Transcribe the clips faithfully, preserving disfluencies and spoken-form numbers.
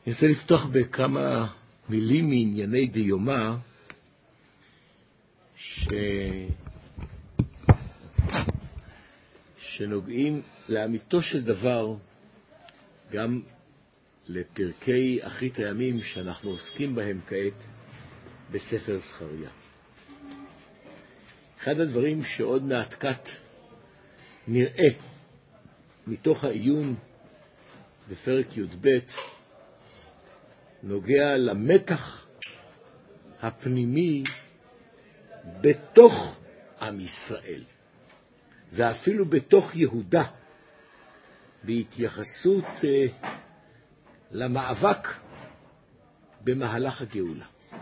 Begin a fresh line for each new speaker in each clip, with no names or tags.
אני רוצה לפתוח בכמה מילים מענייני דיומא ש... שנוגעים לאמיתו של דבר גם לפרקי אחרית הימים שאנחנו עוסקים בהם כעת בספר זכריה. אחד הדברים שעוד מעט קט נראה מתוך העיון בפרק י"ב נוגע למתח הפנימי בתוך עם ישראל ואפילו בתוך יהודה בהתייחסות uh, למאבק במהלך הגאולה.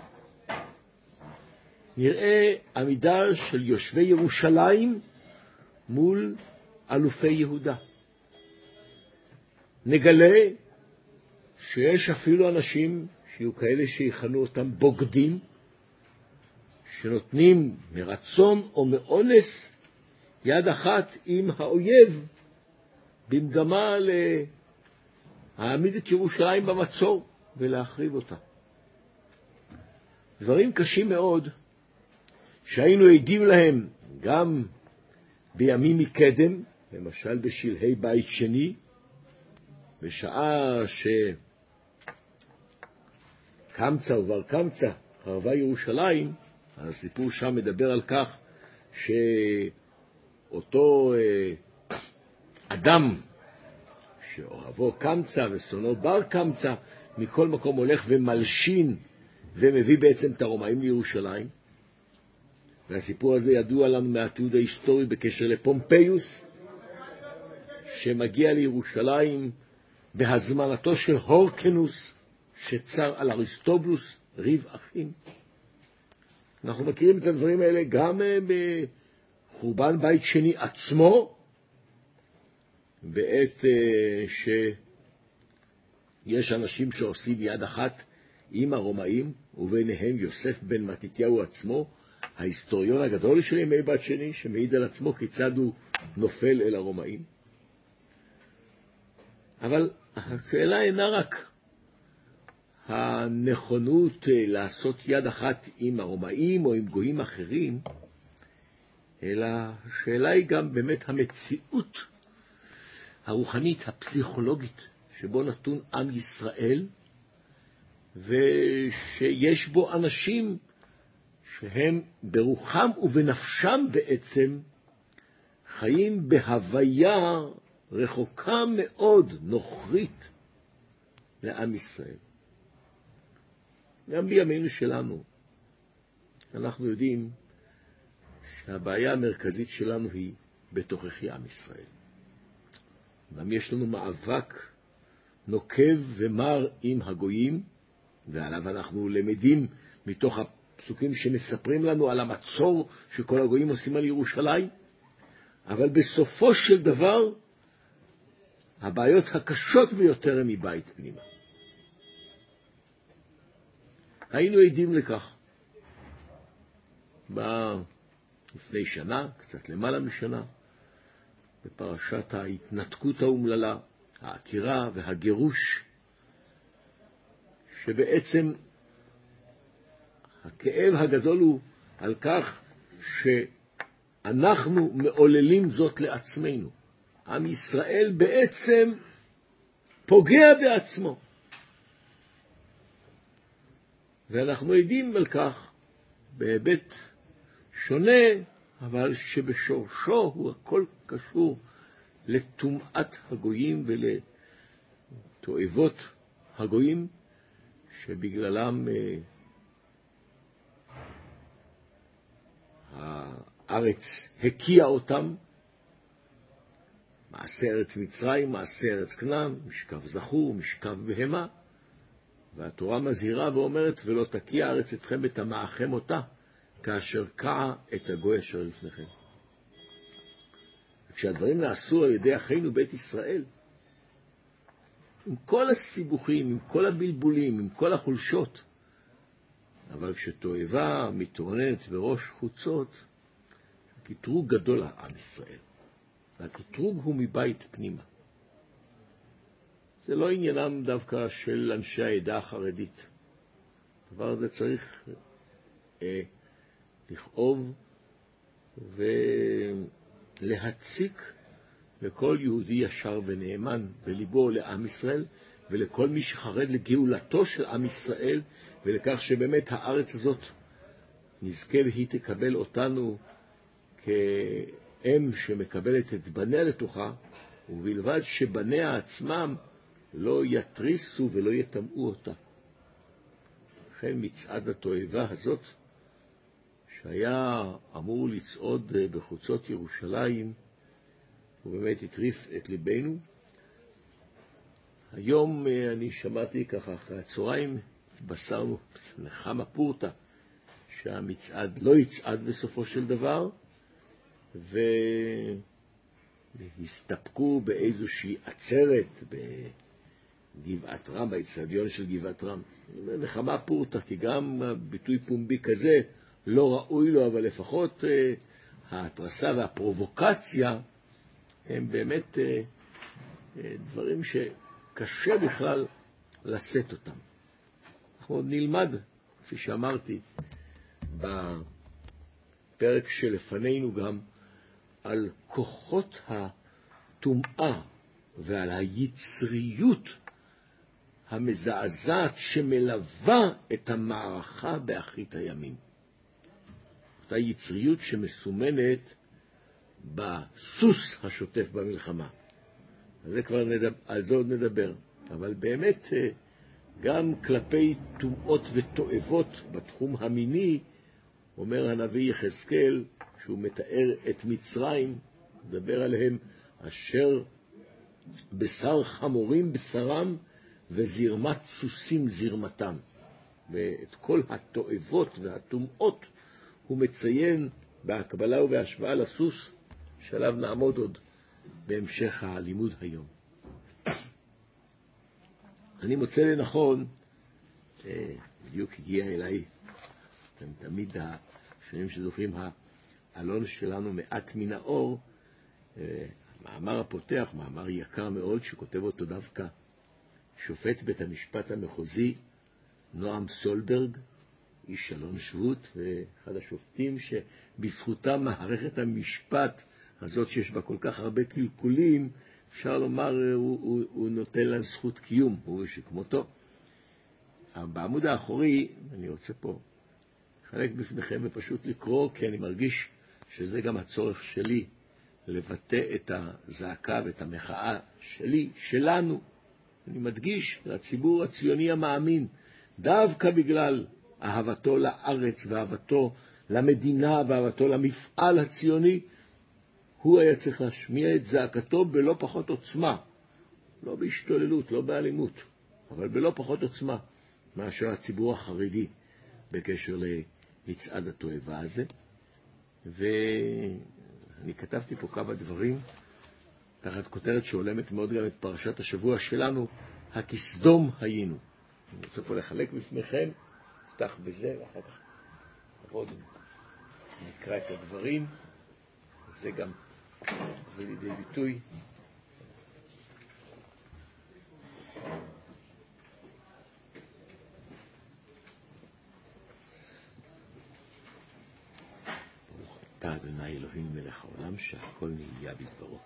נראה עמידה של יושבי ירושלים מול אלופי יהודה. נגלה שיש אפילו אנשים שיהיו כאלה שיכנו אותם בוגדים, שנותנים מרצון או מאונס יד אחת עם האויב במגמה להעמיד את ירושלים במצור ולהחריב אותה. דברים קשים מאוד שהיינו עדים להם גם בימים מקדם, למשל בשלהי בית שני, בשעה שקמצא ובר קמצא חרבה ירושלים. הסיפור שם מדבר על כך שאותו אדם שאוהבו קמצא ושונאו בר קמצא מכל מקום הולך ומלשין ומביא בעצם את הרומאים לירושלים. והסיפור הזה ידוע לנו מהתיעוד ההיסטורי בקשר לפומפיוס, שמגיע לירושלים בהזמנתו של הורקנוס שצר על אריסטובולוס, ריב אחים. אנחנו מכירים את הדברים האלה גם בחורבן בית שני עצמו, בעת שיש אנשים שעושים יד אחת עם הרומאים, וביניהם יוסף בן מתתיהו עצמו, ההיסטוריון הגדול של ימי בית שני, שמעיד על עצמו כיצד הוא נופל אל הרומאים. אבל השאלה אינה רק הנכונות לעשות יד אחת עם הרומאים או עם גויים אחרים, אלא השאלה היא גם באמת המציאות הרוחנית, הפסיכולוגית, שבו נתון עם ישראל, ושיש בו אנשים שהם ברוחם ובנפשם בעצם חיים בהוויה רחוקה מאוד, נוכרית לעם ישראל. גם בימינו שלנו אנחנו יודעים שהבעיה המרכזית שלנו היא בתוככי עם ישראל. גם יש לנו מאבק נוקב ומר עם הגויים, ועליו אנחנו למדים מתוך הפסוקים שמספרים לנו על המצור שכל הגויים עושים על ירושלים. אבל בסופו של דבר הבעיות הקשות ביותר הן מבית פנימה. היינו עדים לכך לפני שנה, קצת למעלה משנה, בפרשת ההתנתקות האומללה, העקירה והגירוש, שבעצם הכאב הגדול הוא על כך שאנחנו מעוללים זאת לעצמנו. עם ישראל בעצם פוגע בעצמו. ואנחנו עדים על כך בהיבט שונה, אבל שבשורשו הוא הכל קשור לטומאת הגויים ולתועבות הגויים, שבגללם הארץ הקיעה אותם. מעשה ארץ מצרים, מעשה ארץ כנען, משכב זכור, משכב בהמה. והתורה מזהירה ואומרת, ולא תקיע הארץ אתכם ותמעכם אותה, כאשר קעה את הגוי אשר לפניכם. וכשהדברים נעשו על ידי אחינו בית ישראל, עם כל הסיבוכים, עם כל הבלבולים, עם כל החולשות, אבל כשתועבה מתעוררת בראש חוצות, קטרוג גדול לעם ישראל. והקטרוג הוא מבית פנימה. זה לא עניינם דווקא של אנשי העדה החרדית. הדבר הזה צריך אה, לכאוב ולהציק לכל יהודי ישר ונאמן בליבו לעם ישראל, ולכל מי שחרד לגאולתו של עם ישראל, ולכך שבאמת הארץ הזאת נזכה והיא תקבל אותנו כאם שמקבלת את בניה לתוכה, ובלבד שבניה עצמם לא יתריסו ולא יטמאו אותה. לכן מצעד התועבה הזאת, שהיה אמור לצעוד בחוצות ירושלים, הוא באמת הטריף את ליבנו. היום אני שמעתי ככה אחרי הצהריים, התבשרנו נחמה פורטה, שהמצעד לא יצעד בסופו של דבר, והסתפקו באיזושהי עצרת בגבעת רם, באצטדיון של גבעת רם. נחמה פורטה, כי גם ביטוי פומבי כזה לא ראוי לו, אבל לפחות ההתרסה והפרובוקציה הם באמת דברים שקשה בכלל לשאת אותם. אנחנו עוד נלמד, כפי שאמרתי, בפרק שלפנינו גם על כוחות הטומאה ועל היצריות המזעזעת שמלווה את המערכה באחרית הימים. אותה יצריות שמסומנת בסוס השוטף במלחמה. אז זה כבר נדבר, על זה עוד נדבר. אבל באמת גם כלפי טומאות ותועבות בתחום המיני, אומר הנביא יחזקאל, שהוא מתאר את מצרים, מדבר עליהם, אשר בשר חמורים בשרם וזרמת סוסים זרמתם. ואת כל התועבות והטומאות הוא מציין בהקבלה ובהשוואה לסוס, שעליו נעמוד עוד בהמשך הלימוד היום. אני מוצא לנכון, בדיוק הגיע אליי, אתם תמיד השנים שזוכרים, האלון שלנו מעט מן האור, מאמר הפותח, מאמר יקר מאוד, שכותב אותו דווקא שופט בית המשפט המחוזי, נועם סולברג, איש אלון שבות, ואחד השופטים שבזכותם מערכת המשפט הזאת שיש בה כל כך הרבה קלקולים, אפשר לומר, הוא, הוא, הוא נותן לה זכות קיום, הוא שכמותו. בעמוד האחורי, אני רוצה פה לחלק בפניכם ופשוט לקרוא, כי אני מרגיש שזה גם הצורך שלי, לבטא את הזעקה ואת המחאה שלי, שלנו. אני מדגיש לציבור הציוני המאמין, דווקא בגלל אהבתו לארץ ואהבתו למדינה ואהבתו למפעל הציוני, הוא היה צריך להשמיע את זעקתו בלא פחות עוצמה, לא בהשתוללות, לא באלימות, אבל בלא פחות עוצמה מאשר הציבור החרדי בקשר למצעד התועבה הזה. ואני כתבתי פה כמה דברים תחת כותרת שעולמת מאוד גם את פרשת השבוע שלנו, הכסדום היינו. אני רוצה פה לחלק בפניכם, נפתח בזה ואחר כך עוד נקרא את הדברים. זה גם זה לידי ביטוי. ברוך אתה אדוני אלוהים מלך העולם שהכל נהיה בדברו.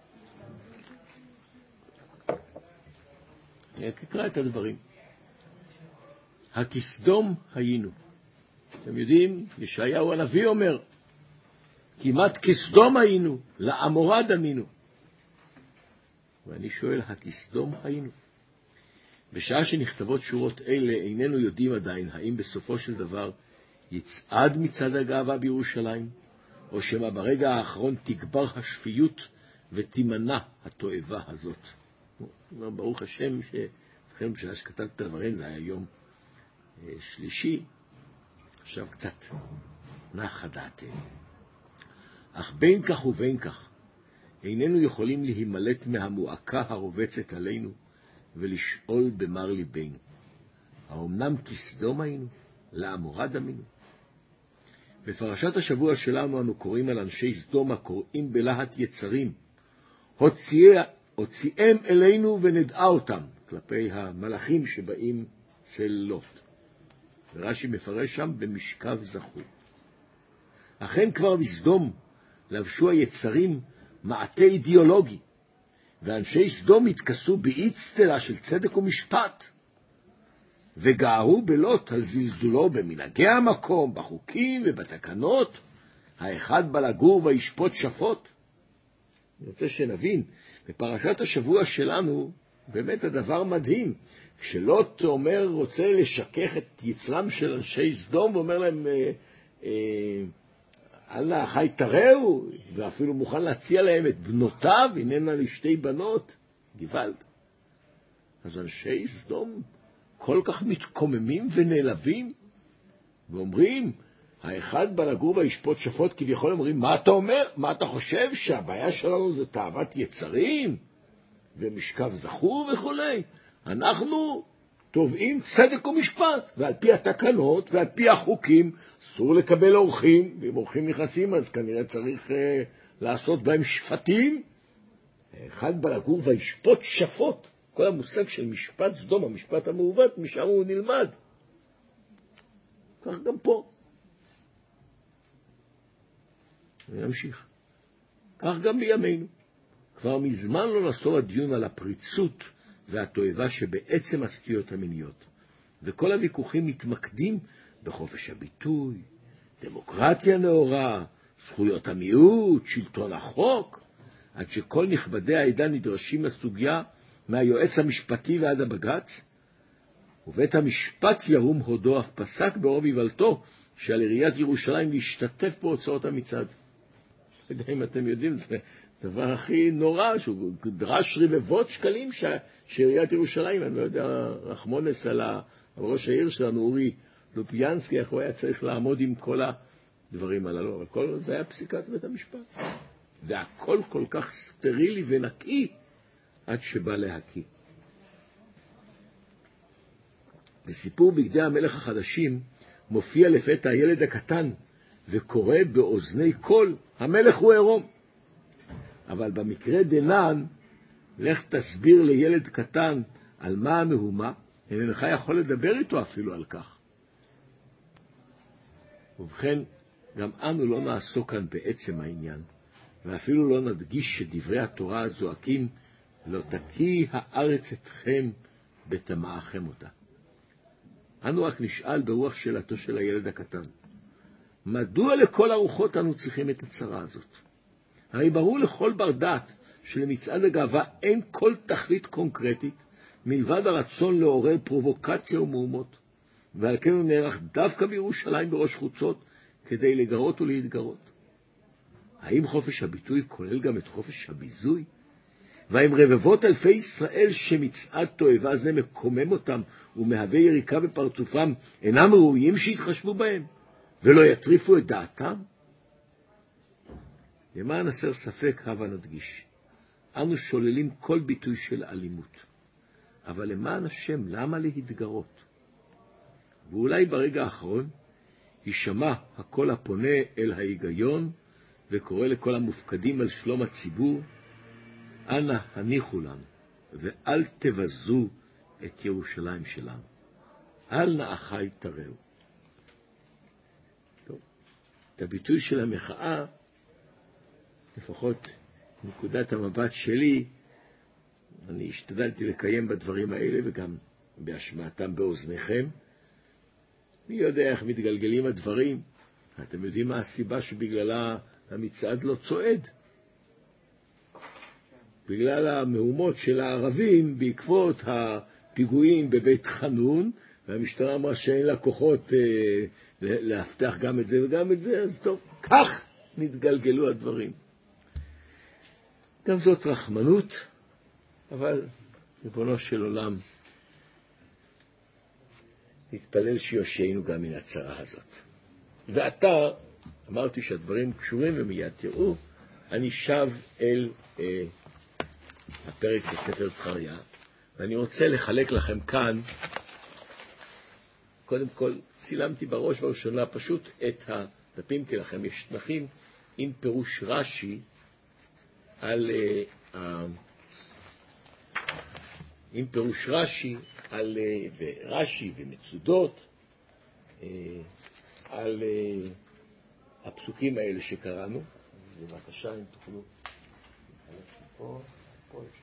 אני אקרא את הדברים. הכסדום היינו. אתם יודעים, ישעיהו הנביא אומר, כמעט כסדום היינו, לעמורה דמינו. ואני שואל, הכסדום היינו? בשעה שנכתבות שורות אלה, איננו יודעים עדיין האם בסופו של דבר יצעד מצד הגאווה בירושלים, או שמה ברגע האחרון תגבר השפיות ותימנע התועבה הזאת. ברוך השם, שזכרם בשעה שכתבת את הדברים, זה היה יום שלישי, עכשיו קצת נחה דעתנו. אך בין כך ובין כך, איננו יכולים להימלט מהמועקה הרובצת עלינו ולשאול במר ליבנו, האומנם כסדום היינו? לעמורה דמינו? בפרשת השבוע שלנו אנו קוראים על אנשי סדום הקוראים בלהט יצרים, הוציאם אלינו ונדעה אותם. כלפי המלאכים שבאים אצל לוט. ורש"י מפרש שם במשכב זכו. אכן כבר בסדום לבשו היצרים מעטה אידיאולוגי, ואנשי סדום התכסו באצטלה של צדק ומשפט, וגערו בלוט על זלזולו במנהגי המקום, בחוקים ובתקנות. האחד בא לגור וישפוט שפוט. אני רוצה שנבין, בפרשת השבוע שלנו, באמת הדבר מדהים. כשלוט אומר, רוצה לשכך את יצרם של אנשי סדום, ואומר להם, אה, אה, אללה, חי תראו, ואפילו מוכן להציע להם את בנותיו, הננה לשתי בנות, גוואלד. אז אנשי סדום כל כך מתקוממים ונעלבים, ואומרים, האחד בא לגור וישפוט שפוט, כביכול אומרים, מה אתה אומר? מה אתה חושב? שהבעיה שלנו זה תאוות יצרים, ומשכב זכו וכו'. אנחנו תובעים צדק ומשפט, ועל פי התקנות ועל פי החוקים, אסור לקבל אורחים, ואם אורחים נכנסים אז כנראה צריך אה, לעשות בהם שפטים. האחד בא לגור וישפוט שפוט, כל המושג של משפט סדום, המשפט המעוות, משם הוא נלמד. כך גם פה. ונמשיך. כך גם בימינו. כבר מזמן לא נסור הדיון על הפריצות והתועבה שבעצם הסטיות המיניות. וכל הוויכוחים מתמקדים בחופש הביטוי, דמוקרטיה נאורה, זכויות המיעוט, שלטון החוק, עד שכל נכבדי העדה נדרשים לסוגיה מהיועץ המשפטי ועד הבג"ץ, ובית המשפט ירום הודו אף פסק ברוב היוולתו שעל עיריית ירושלים להשתתף בהוצאות המצעד. לא יודע אם אתם יודעים, זה דבר הכי נורא, שהוא דרש רבבות שקלים ש... שעיריית ירושלים, אני לא יודע, רחמונס על ראש העיר שלנו, אורי לופיאנסקי, איך הוא היה צריך לעמוד עם כל הדברים הללו, אבל כל זה היה פסיקת בית המשפט. והכל כל כך סטרילי ונקי, עד שבא להקיא. בסיפור בגדי המלך החדשים, מופיע לפתע הילד הקטן, וקורא באוזני קול, המלך הוא עירום. אבל במקרה דנן, לך תסביר לילד קטן על מה המהומה, אינך יכול לדבר איתו אפילו על כך. ובכן, גם אנו לא נעסוק כאן בעצם העניין, ואפילו לא נדגיש שדברי התורה הזועקים, לא תקיא הארץ אתכם בתמאכם אותה. אנו רק נשאל ברוח שאלתו של הילד הקטן, מדוע לכל הרוחות אנו צריכים את הצרה הזאת? הרי ברור לכל בר דעת שלמצעד הגאווה אין כל תכלית קונקרטית, מלבד הרצון לעורר פרובוקציה ומהומות, ועל כן הוא נערך דווקא בירושלים בראש חוצות, כדי לגרות ולהתגרות. האם חופש הביטוי כולל גם את חופש הביזוי? והאם רבבות אלפי ישראל שמצעד תועבה זה מקומם אותם ומהווה יריקה בפרצופם, אינם ראויים שיתחשבו בהם ולא יטריפו את דעתם? למען הסר ספק הבה נדגיש, אנו שוללים כל ביטוי של אלימות, אבל למען השם למה להתגרות? ואולי ברגע האחרון יישמע הקול הפונה אל ההיגיון וקורא לכל המופקדים על שלום הציבור, אנא הניחו לנו ואל תבזו את ירושלים שלנו. אל נא אחי תראו. טוב, את הביטוי של המחאה, לפחות נקודת המבט שלי, אני השתדלתי לקיים בדברים האלה וגם בהשמעתם באוזניכם. מי יודע איך מתגלגלים הדברים? אתם יודעים מה הסיבה שבגללה המצעד לא צועד? בגלל המהומות של הערבים בעקבות הפיגועים בבית חנון, והמשטרה אמרה שאין לה כוחות אה, להפתח גם את זה וגם את זה, אז טוב, כך נתגלגלו הדברים. גם זאת רחמנות, אבל ריבונו של עולם, נתפלל שיושענו גם מן הצרה הזאת. ועתה, אמרתי שהדברים קשורים ומיד תראו, אני שב אל אה, הפרק בספר זכריה, ואני רוצה לחלק לכם כאן, קודם כל צילמתי בראש ובראשונה פשוט את הדפים, כי לכם יש תנכים עם פירוש רש"י על, אה, עם פירוש רש"י, על, ורש"י ומצודות, על הפסוקים האלה שקראנו. בבקשה, אם תוכלו. פה, פה יש.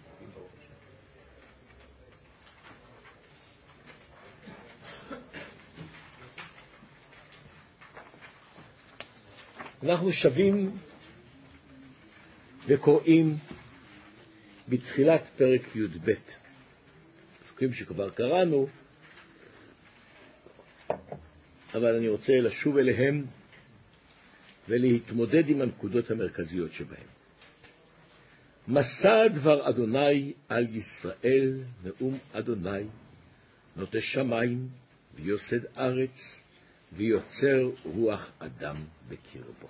אנחנו שבים וקוראים בתחילת פרק י' ב', פסוקים שכבר קראנו, אבל אני רוצה לשוב אליהם ולהתמודד עם הנקודות המרכזיות שבהם. מסע דבר אדוני על ישראל, נאום אדוני, נוטה שמיים ויוסד ארץ, ויוצר רוח אדם בקרבו.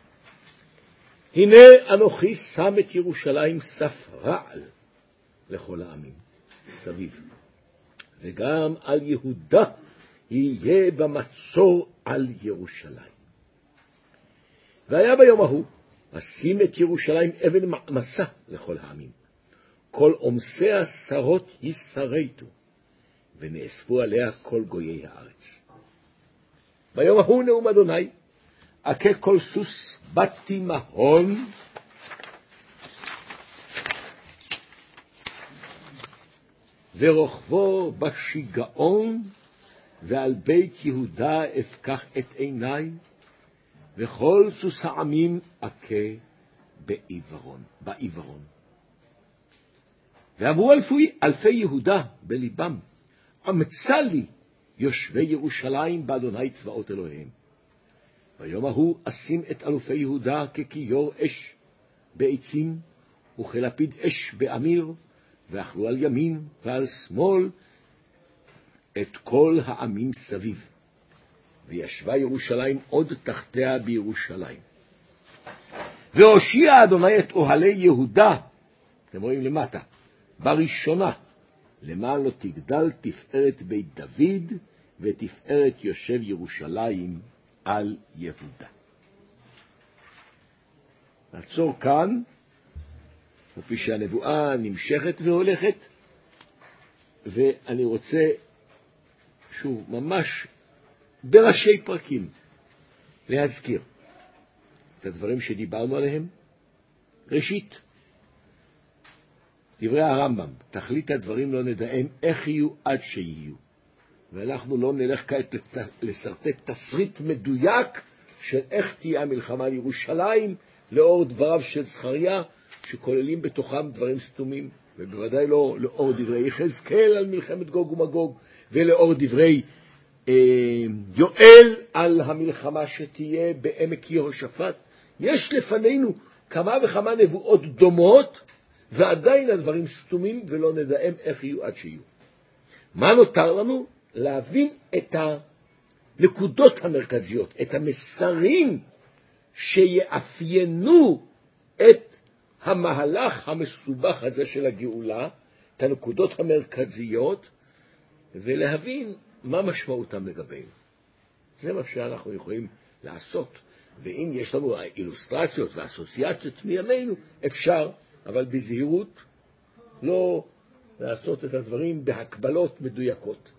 הנה אנוכי שם את ירושלים סף רעל לכל העמים סביב, וגם על יהודה יהיה במצור על ירושלים. והיה ביום ההוא אשים את ירושלים אבן מעמסה לכל העמים, כל עומסי השרות ישרתו, ונאספו עליה כל גויי הארץ. ביום ההוא נאום אדוני, אכה כל סוס בתי מהון, ורוכבו בשיגעון, ועל בית יהודה אפקח את עיניי, וכל סוס העמים אכה בעיוורון, בעיוורון. ואמרו אלפי, אלפי יהודה בליבם, אמצא לי יושבי ירושלים באדוני צבאות אלוהיהם. ביום ההוא אשים את אלופי יהודה ככיור אש בעצים, וכלפיד אש באמיר, ואכלו על ימין ועל שמאל את כל העמים סביב. וישבה ירושלים עוד תחתיה בירושלים. והושיע אדוני את אוהלי יהודה, אתם רואים למטה, בראשונה, למען לא תגדל תפארת בית דוד, ותפארת יושב ירושלים על יהודה. נעצור כאן, כפי שהנבואה נמשכת והולכת, ואני רוצה, שוב, ממש בראשי פרקים, להזכיר את הדברים שדיברנו עליהם. ראשית, דברי הרמב"ם, תכלית הדברים לא נדעים איך יהיו עד שיהיו. ואנחנו לא נלך כעת לסרטט תסריט מדויק של איך תהיה המלחמה על ירושלים, לאור דבריו של זכריה, שכוללים בתוכם דברים סתומים, ובוודאי לא לאור דברי יחזקאל על מלחמת גוג ומגוג, ולאור דברי אה, יואל על המלחמה שתהיה בעמק יהושפט. יש לפנינו כמה וכמה נבואות דומות, ועדיין הדברים סתומים ולא נדעים איך יהיו עד שיהיו. מה נותר לנו? להבין את הנקודות המרכזיות, את המסרים שיאפיינו את המהלך המסובך הזה של הגאולה, את הנקודות המרכזיות, ולהבין מה משמעותם לגבינו. זה מה שאנחנו יכולים לעשות. ואם יש לנו אילוסטרציות ואסוציאציות מימינו, אפשר, אבל בזהירות, לא לעשות את הדברים בהקבלות מדויקות.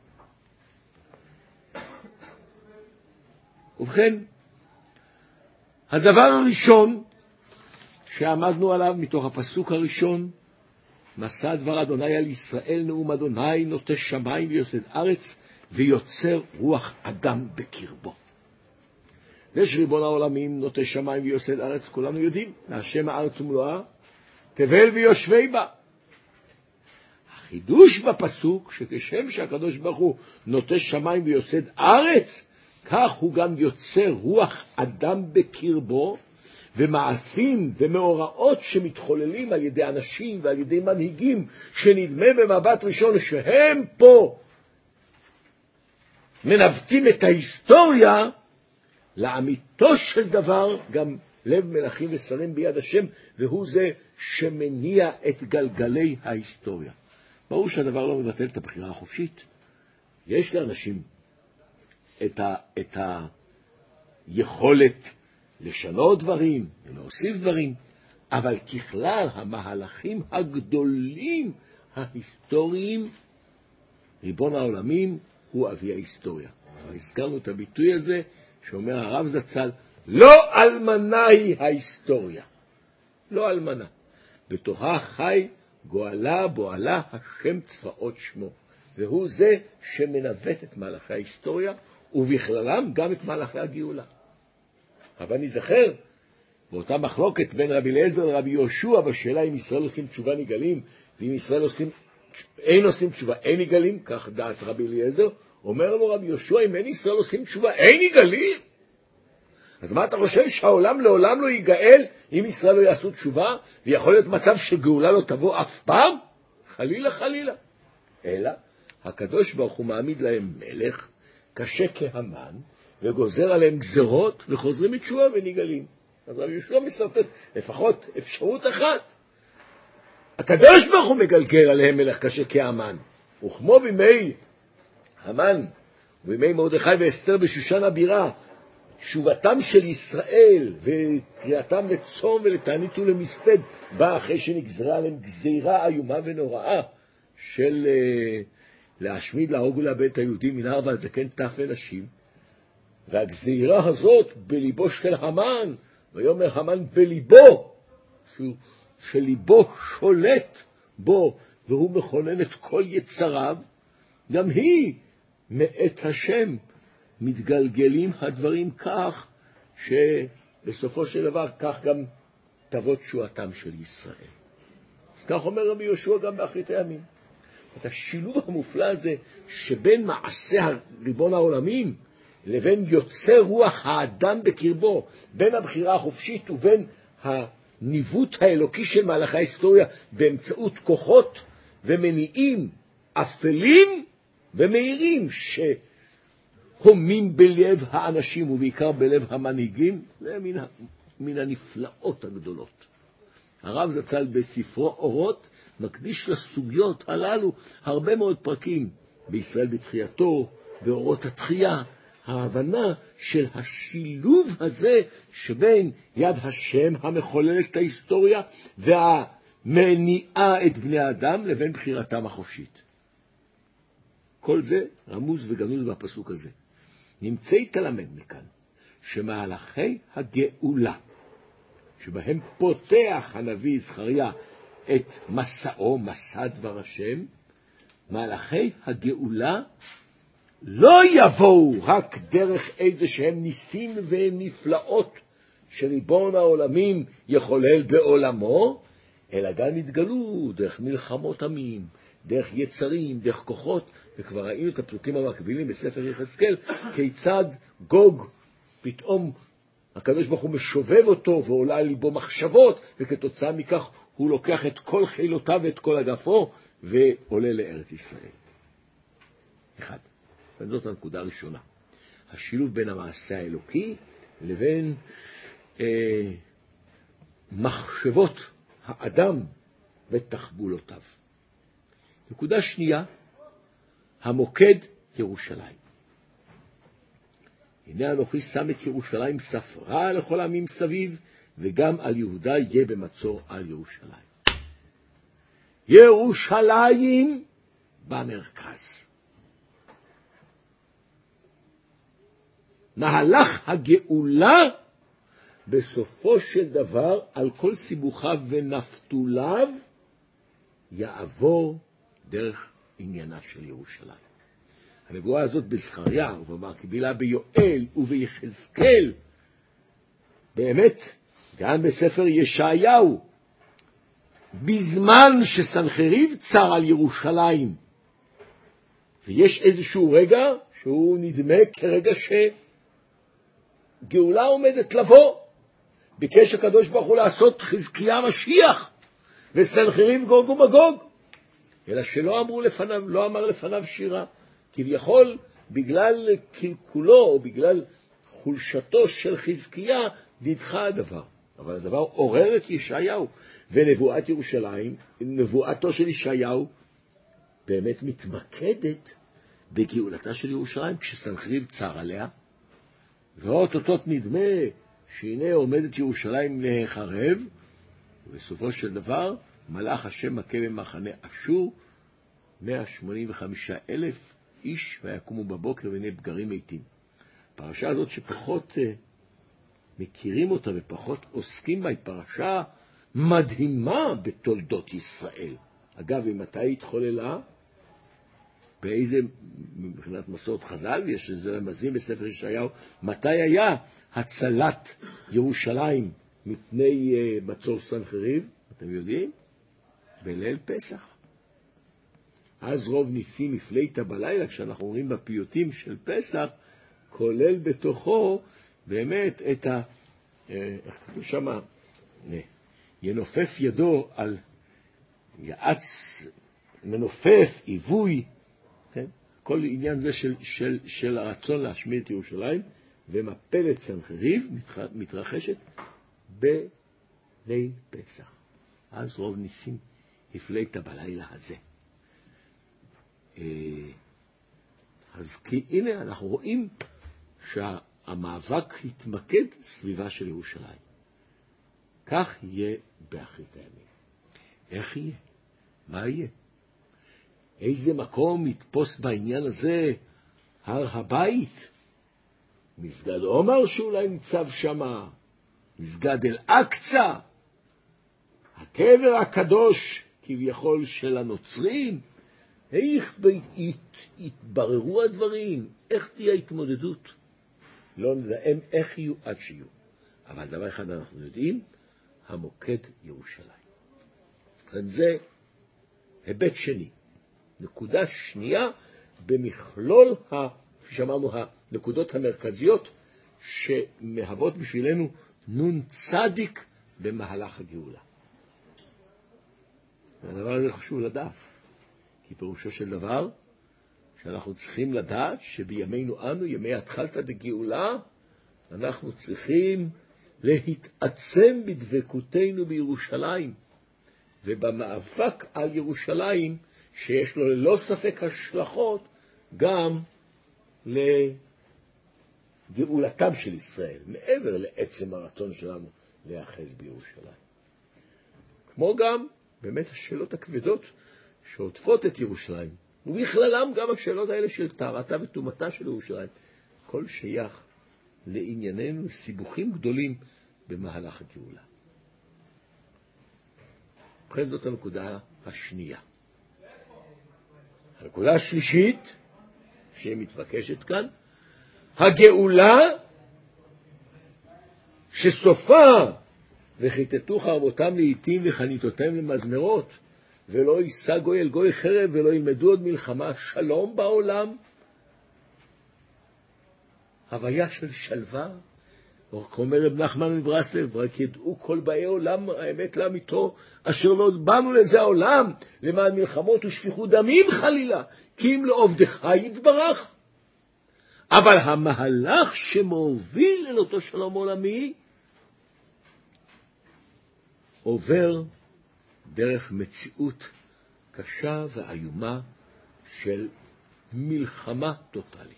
ובכן, הדבר הראשון שעמדנו עליו מתוך הפסוק הראשון, מסע דבר אדוני על ישראל, נאום אדוני נוטה שמיים ויוסד ארץ, ויוצר רוח אדם בקרבו. יש ריבון העולמים, נוטה שמיים ויוסד ארץ, כולנו יודעים, להשם הארץ ומלואה, תבל ויושבי בה. החידוש בפסוק, שכשם שהקדוש ברוך הוא נוטה שמיים ויוסד ארץ, כך הוא גם יוצר רוח אדם בקרבו, ומעשים ומאורעות שמתחוללים על ידי אנשים ועל ידי מנהיגים, שנדמה במבט ראשון שהם פה מנווטים את ההיסטוריה, לאמיתו של דבר גם לב מלכים ושרים ביד השם, והוא זה שמניע את גלגלי ההיסטוריה. ברור שהדבר לא מבטל את הבחירה החופשית. יש לאנשים את, ה, את היכולת לשנות דברים ולהוסיף דברים, אבל ככלל המהלכים הגדולים ההיסטוריים, ריבון העולמים הוא אבי ההיסטוריה. הזכרנו את הביטוי הזה שאומר הרב זצ"ל, לא אלמנה היא ההיסטוריה. לא אלמנה. בתוכה חי גואלה בועלה השם צבאות שמו. והוא זה שמנווט את מהלכי ההיסטוריה, ובכללם גם את מהלכי הגאולה. אבל נזכר, באותה מחלוקת בין רבי אליעזר לרבי יהושע, בשאלה אם ישראל עושים תשובה נגלים, ואם ישראל עושים, אין עושים תשובה, אין נגלים, כך דעת רבי אליעזר, אומר לו רבי יהושע, אם אין ישראל עושים תשובה, אין נגלים. אז מה אתה חושב שהעולם לעולם לא ייגאל, אם ישראל לא יעשו תשובה, ויכול להיות מצב שגאולה לא תבוא אף פעם? חלילה חלילה. אלא, הקדוש ברוך הוא מעמיד להם מלך, קשה כהמן, וגוזר עליהם גזרות, וחוזרים מתשובה ונגאלים. אז רבי יהושע מסרטט לפחות אפשרות אחת. הקדוש ברוך הוא מגלגל עליהם מלך קשה כהמן, וכמו בימי המן, ובימי מרדכי ואסתר בשושן הבירה, תשובתם של ישראל וקריאתם לצום ולתענית ולמספד באה אחרי שנגזרה עליהם גזירה איומה ונוראה של uh, להשמיד, להרוג ולאבד את היהודים מן הארץ ועד זקן טף ונשים. והגזירה הזאת בליבו של המן, ויאמר המן בליבו, שליבו שולט בו והוא מכונן את כל יצריו, גם היא מאת השם. מתגלגלים הדברים כך שבסופו של דבר כך גם תבוא תשועתם של ישראל. אז כך אומר רבי יהושע גם באחרית הימים. את השילוב המופלא הזה שבין מעשה ריבון העולמים לבין יוצא רוח האדם בקרבו, בין הבחירה החופשית ובין הניווט האלוקי של מהלכי ההיסטוריה באמצעות כוחות ומניעים אפלים ומהירים שהומים בלב האנשים ובעיקר בלב המנהיגים, זה מן, מן הנפלאות הגדולות. הרב זצ"ל בספרו אורות מקדיש לסוגיות הללו הרבה מאוד פרקים. בישראל בתחייתו, באורות התחייה, ההבנה של השילוב הזה שבין יד השם המחוללת את ההיסטוריה והמניעה את בני האדם לבין בחירתם החופשית. כל זה רמוז וגנוז בפסוק הזה. נמצא תלמד מכאן שמהלכי הגאולה שבהם פותח הנביא זכריה את מסעו, מסע דבר השם, מהלכי הגאולה לא יבואו רק דרך איזה שהם ניסים ונפלאות שריבון העולמים יחולל בעולמו, אלא גם יתגלו דרך מלחמות עמים, דרך יצרים, דרך כוחות, וכבר ראינו את הפסוקים המקבילים בספר יחזקאל, כיצד גוג פתאום הקדוש ברוך הוא משובב אותו ועולה על ליבו מחשבות, וכתוצאה מכך הוא לוקח את כל חילותיו ואת כל אגפו ועולה לארץ ישראל. אחד. זאת הנקודה הראשונה. השילוב בין המעשה האלוקי לבין אה, מחשבות האדם ותחבולותיו. נקודה שנייה, המוקד ירושלים. הנה אנוכי שם את ירושלים ספרה לכל העמים סביב, וגם על יהודה יהיה במצור על ירושלים. ירושלים במרכז. מהלך הגאולה בסופו של דבר על כל סיבוכיו ונפתוליו יעבור דרך עניינה של ירושלים. הנבואה הזאת בזכריה ובמקבילה ביואל וביחזקאל, באמת גם בספר ישעיהו, בזמן שסנחריב צר על ירושלים, ויש איזשהו רגע שהוא נדמה כרגע שגאולה עומדת לבוא, ביקש הקדוש ברוך הוא לעשות חזקיה משיח וסנחריב גוג ומגוג, אלא שלא אמרו לפניו, לא אמר לפניו שירה, כביכול בגלל קלקולו או בגלל חולשתו של חזקיה נדחה הדבר. אבל הדבר עורר את ישעיהו, ונבואת ירושלים, נבואתו של ישעיהו באמת מתמקדת בגאולתה של ירושלים כשסנחריב צר עליה, ואוטוטות נדמה שהנה עומדת ירושלים להיחרב, ובסופו של דבר מלאך השם מכה במחנה אשור, מאה שמונים וחמישה אלף איש, ויקומו בבוקר והנה בגרים מתים. הפרשה הזאת שפחות uh, מכירים אותה ופחות עוסקים בה, היא פרשה מדהימה בתולדות ישראל. אגב, ומתי התחוללה? באיזה, מבחינת מסורת חז"ל, יש איזה רמזים בספר ישעיהו, מתי היה הצלת ירושלים מפני uh, מצור סנחריב? אתם יודעים? בליל פסח. אז רוב ניסים מפלטה בלילה, כשאנחנו אומרים בפיוטים של פסח, כולל בתוכו באמת את ה... איך כתוב שמה? ינופף ידו על יעץ, מנופף, עיווי, כן? כל עניין זה של, של, של הרצון להשמיד את ירושלים, ומפלת סנחריב מתרחשת בליל פסח. אז רוב ניסים הפלטה בלילה הזה. אז כי הנה אנחנו רואים שהמאבק התמקד סביבה של ירושלים. כך יהיה באחרית הימים. איך יהיה? מה יהיה? איזה מקום יתפוס בעניין הזה? הר הבית? מסגד עומר שאולי ניצב שמה? מסגד אל-אקצה? הקבר הקדוש כביכול של הנוצרים? איך יתבררו הדברים? איך תהיה ההתמודדות? לא נדעים איך יהיו עד שיהיו. אבל דבר אחד אנחנו יודעים, המוקד ירושלים. זה היבט שני. נקודה שנייה במכלול, כפי שאמרנו, הנקודות המרכזיות שמהוות בשבילנו נון צדיק במהלך הגאולה. והדבר הזה חשוב לדעת. כי פירושו של דבר, שאנחנו צריכים לדעת שבימינו אנו, ימי התחלתא דגאולה, אנחנו צריכים להתעצם בדבקותנו בירושלים, ובמאבק על ירושלים, שיש לו ללא ספק השלכות, גם לגאולתם של ישראל, מעבר לעצם הרצון שלנו להיאחז בירושלים. כמו גם, באמת השאלות הכבדות, שעוטפות את ירושלים, ובכללם גם השאלות האלה של טהרתה וטומאתה של ירושלים, כל שייך לענייננו סיבוכים גדולים במהלך הגאולה. ובכן זאת הנקודה השנייה. הנקודה השלישית שמתבקשת כאן, הגאולה שסופה וכיתתו חרבותם לעתים וחניתותיהם למזמרות, ולא יישא גוי אל גוי חרב, ולא ילמדו עוד מלחמה, שלום בעולם. הוויה של שלווה, אומר רב נחמן מברסלב, רק ידעו כל באי עולם האמת לאמיתו, אשר לא באנו לזה העולם, למען מלחמות ושפיכות דמים חלילה, כי אם לעובדך יתברך. אבל המהלך שמוביל אל אותו שלום עולמי, עובר דרך מציאות קשה ואיומה של מלחמה טוטלית.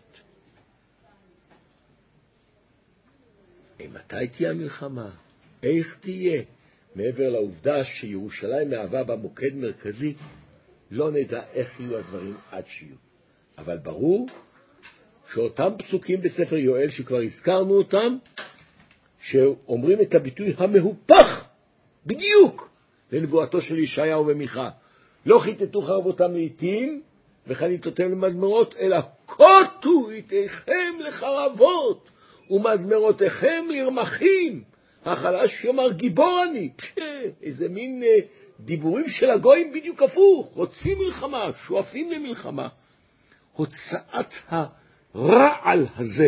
מתי תהיה המלחמה? איך תהיה? מעבר לעובדה שירושלים מהווה במוקד מרכזי, לא נדע איך יהיו הדברים עד שיהיו. אבל ברור שאותם פסוקים בספר יואל שכבר הזכרנו אותם, שאומרים את הביטוי המהופך בדיוק לנבואתו של ישעיהו ומיכה. לא חיתתו חרבותם לעתים וחניתותיהם למזמרות, אלא קוטו עתיכם לחרבות ומזמרותיכם לרמחים. החלש יאמר גיבור אני. פשה, איזה מין אה, דיבורים של הגויים בדיוק הפוך. רוצים מלחמה, שואפים למלחמה. הוצאת הרעל הזה,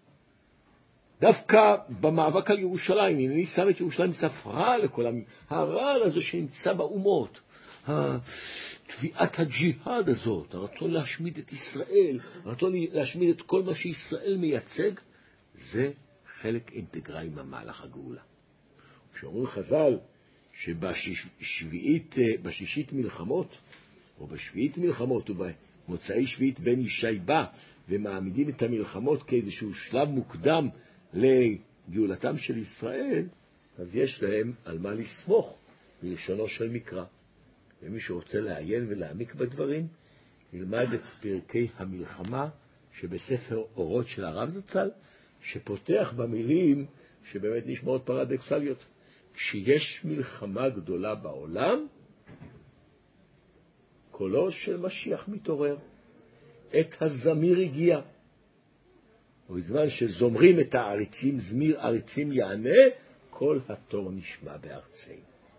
דווקא במאבק על ירושלים, אני שם את ירושלים ספרה לכל העמים, הרעל הזה שנמצא באומות, תביעת הג'יהאד הזאת, הרצון להשמיד את ישראל, הרצון להשמיד את כל מה שישראל מייצג, זה חלק אינטגרלי מהמהלך הגאולה. כשאומרים חז"ל שבשביעית, בשישית מלחמות, או בשביעית מלחמות, ובמוצאי שביעית בן ישי בא, ומעמידים את המלחמות כאיזשהו שלב מוקדם לגאולתם של ישראל, אז יש להם על מה לסמוך בלשונו של מקרא. ומי שרוצה לעיין ולהעמיק בדברים, ילמד את פרקי המלחמה שבספר אורות של הרב זצ"ל, שפותח במילים שבאמת נשמעות פרדוקסליות. כשיש מלחמה גדולה בעולם, קולו של משיח מתעורר. את הזמיר הגיע. ובזמן שזומרים את העריצים, זמיר עריצים יענה, כל התור נשמע בארצנו.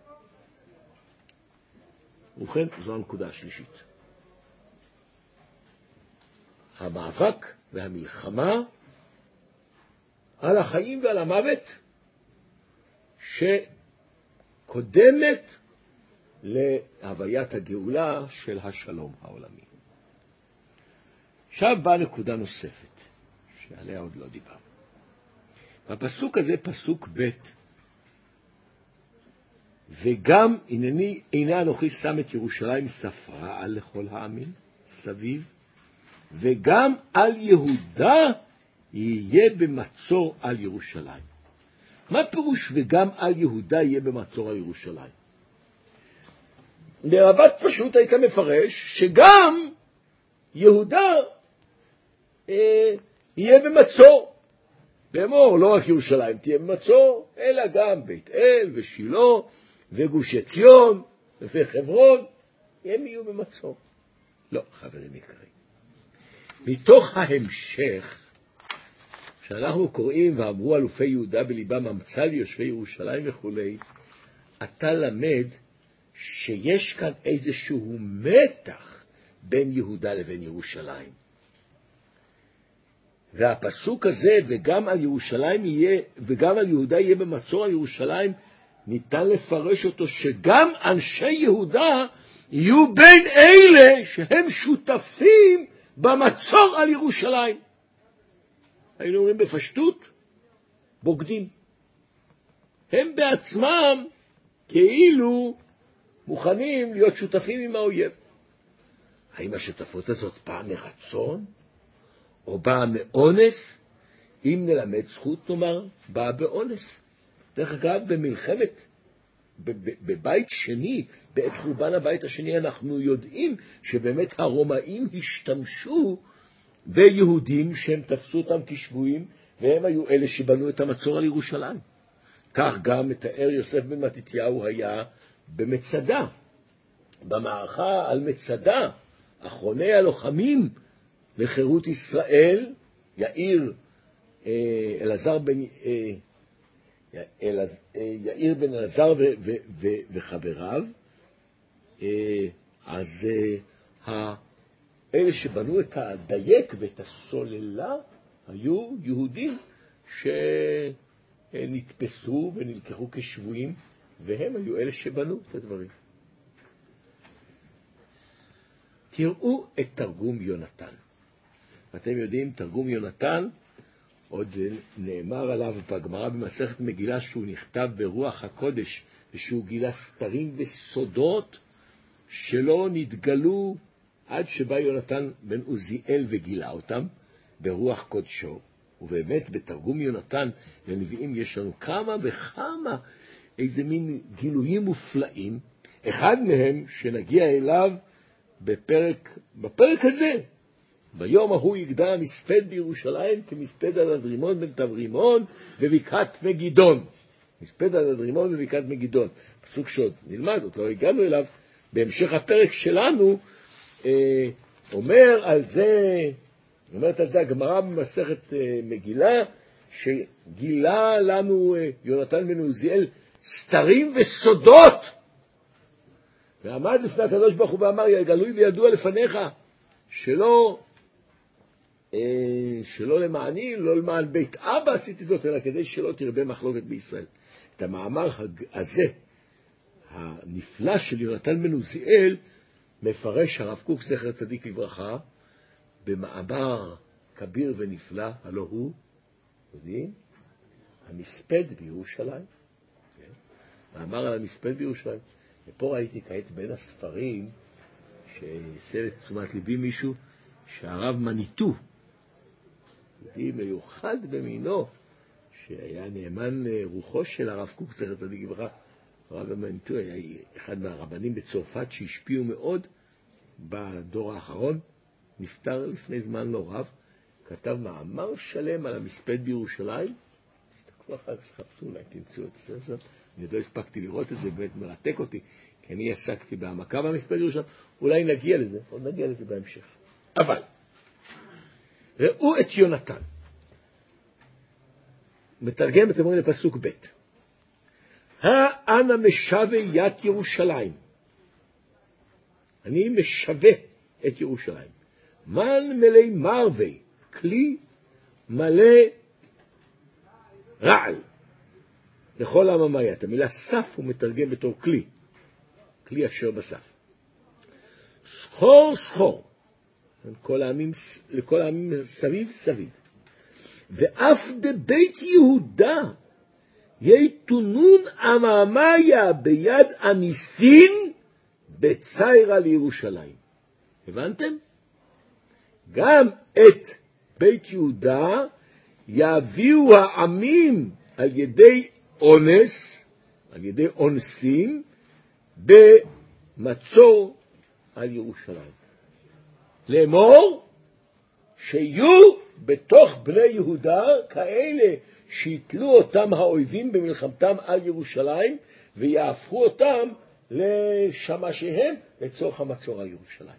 ובכן, זו הנקודה השלישית. המאבק והמלחמה על החיים ועל המוות שקודמת להוויית הגאולה של השלום העולמי. עכשיו באה נקודה נוספת, שעליה עוד לא דיברנו. בפסוק הזה, פסוק ב', וגם הנני, הנה אנוכי שם את ירושלים ספרה על לכל העמים סביב, וגם על יהודה יהיה במצור על ירושלים. מה פירוש וגם על יהודה יהיה במצור על ירושלים? ברבת פשוט היית מפרש שגם יהודה אה, יהיה במצור. לאמור, לא רק ירושלים תהיה במצור, אלא גם בית אל ושילה וגוש עציון וחברון, הם יהיו במצור. לא, חברים יקרים. מתוך ההמשך שאנחנו קוראים ואמרו אלופי יהודה בליבם אמצא ליושבי ירושלים וכו', אתה למד שיש כאן איזשהו מתח בין יהודה לבין ירושלים. והפסוק הזה, וגם על ירושלים יהיה, וגם על יהודה יהיה במצור על ירושלים, ניתן לפרש אותו שגם אנשי יהודה יהיו בין אלה שהם שותפים במצור על ירושלים. היינו אומרים בפשטות, בוגדים. הם בעצמם כאילו מוכנים להיות שותפים עם האויב. האם השותפות הזאת באה מרצון? או באה מאונס? אם נלמד זכות, נאמר, באה באונס. דרך אגב, במלחמת, בבית שני, בעת חורבן הבית השני, אנחנו יודעים שבאמת הרומאים השתמשו ביהודים שהם תפסו אותם כשבויים, והם היו אלה שבנו את המצור על ירושלים. כך גם מתאר יוסף בן מתתיהו היה במצדה, במערכה על מצדה, אחרוני הלוחמים לחירות ישראל, יאיר אלעזר בן יאיר בן אלעזר וחבריו. אז אלה שבנו את הדייק ואת הסוללה היו יהודים שנתפסו ונלקחו כשבויים, והם היו אלה שבנו את הדברים. תראו את תרגום יונתן. אתם יודעים, תרגום יונתן, עוד נאמר עליו בגמרא במסכת מגילה שהוא נכתב ברוח הקודש, ושהוא גילה סתרים וסודות שלא נתגלו עד שבא יונתן בן עוזיאל וגילה אותם ברוח קודשו. ובאמת בתרגום יונתן לנביאים יש לנו כמה וכמה איזה מין גילויים מופלאים. אחד מהם שנגיע אליו בפרק, בפרק הזה, ביום ההוא יגדל המספד בירושלים כמספד על אדרימון בן תברימון בבקעת מגידון. מספד על אדרימון בבקעת מגידון. פסוק שעוד נלמד, עוד לא הגענו אליו. בהמשך הפרק שלנו אה, אומר על זה, אומרת על זה הגמרא במסכת אה, מגילה, שגילה לנו אה, יונתן בן עוזיאל סתרים וסודות. ועמד לפני הקדוש ברוך הוא ואמר, גלוי וידוע לפניך, שלא, אה, שלא למעני, לא למען בית אבא עשיתי זאת, אלא כדי שלא תרבה מחלוקת בישראל. את המאמר הזה, הנפלא של יונתן בן עוזיאל, מפרש הרב קוק זכר צדיק לברכה, במאמר כביר ונפלא, הלא הוא, יודעים, המספד בירושלים. כן? מאמר על המספד בירושלים. ופה ראיתי כעת בין הספרים, שסל את תשומת ליבי מישהו, שהרב מניטו, יודעים, מיוחד במינו, שהיה נאמן רוחו של הרב קוק זכר צדיק לברכה, הרב מנטו היה אחד מהרבנים בצרפת שהשפיעו מאוד בדור האחרון, נפטר לפני זמן לא רב, כתב מאמר שלם על המספד בירושלים. תסתכלו אחר כך, תחפשו, אולי תמצאו את זה. אני עוד לא הספקתי לראות את זה, באמת מרתק אותי, כי אני עסקתי בהעמקה במספד בירושלים. אולי נגיע לזה, עוד נגיע לזה בהמשך. אבל, ראו את יונתן. מתרגם את אמרים לפסוק ב'. האנה משווה ית ירושלים. אני משווה את ירושלים. מן מלא מרווי, כלי מלא רעל. לכל הממאי, את המילה סף הוא מתרגם בתור כלי. כלי אשר בסף. סחור סחור. לכל העמים, לכל העמים סביב סביב. ואף דבית יהודה יתונון הממאיה ביד הניסין בציירה לירושלים. הבנתם? גם את בית יהודה יביאו העמים על ידי אונס, על ידי אונסים, במצור על ירושלים. לאמור שיהיו בתוך בני יהודה כאלה שיתלו אותם האויבים במלחמתם על ירושלים, ויהפכו אותם לשמשיהם לצורך המצור על ירושלים.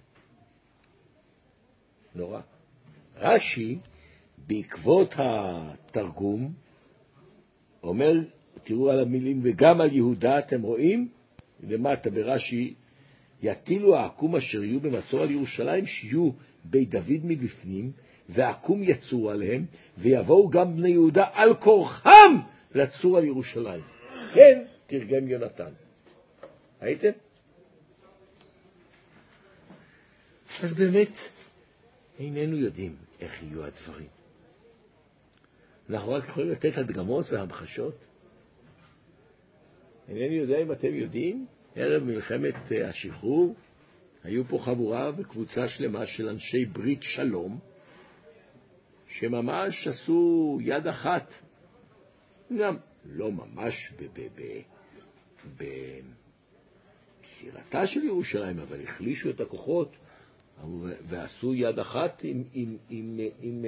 נורא. רש"י, בעקבות התרגום, אומר, תראו על המילים, וגם על יהודה, אתם רואים, למטה ברש"י, יטילו העקום אשר יהיו במצור על ירושלים, שיהיו בית דוד מבפנים, והעקום יצור עליהם, ויבואו גם בני יהודה על כורחם לצור על ירושלים. כן, תרגם יונתן. הייתם? אז באמת, איננו יודעים איך יהיו הדברים. אנחנו רק יכולים לתת הדגמות והמחשות. איננו יודע אם אתם יודעים, ערב מלחמת השחרור, היו פה חבורה וקבוצה שלמה של אנשי ברית שלום, שממש עשו יד אחת, גם לא ממש בסירתה של ירושלים, אבל החלישו את הכוחות, ועשו יד אחת עם, עם, עם, עם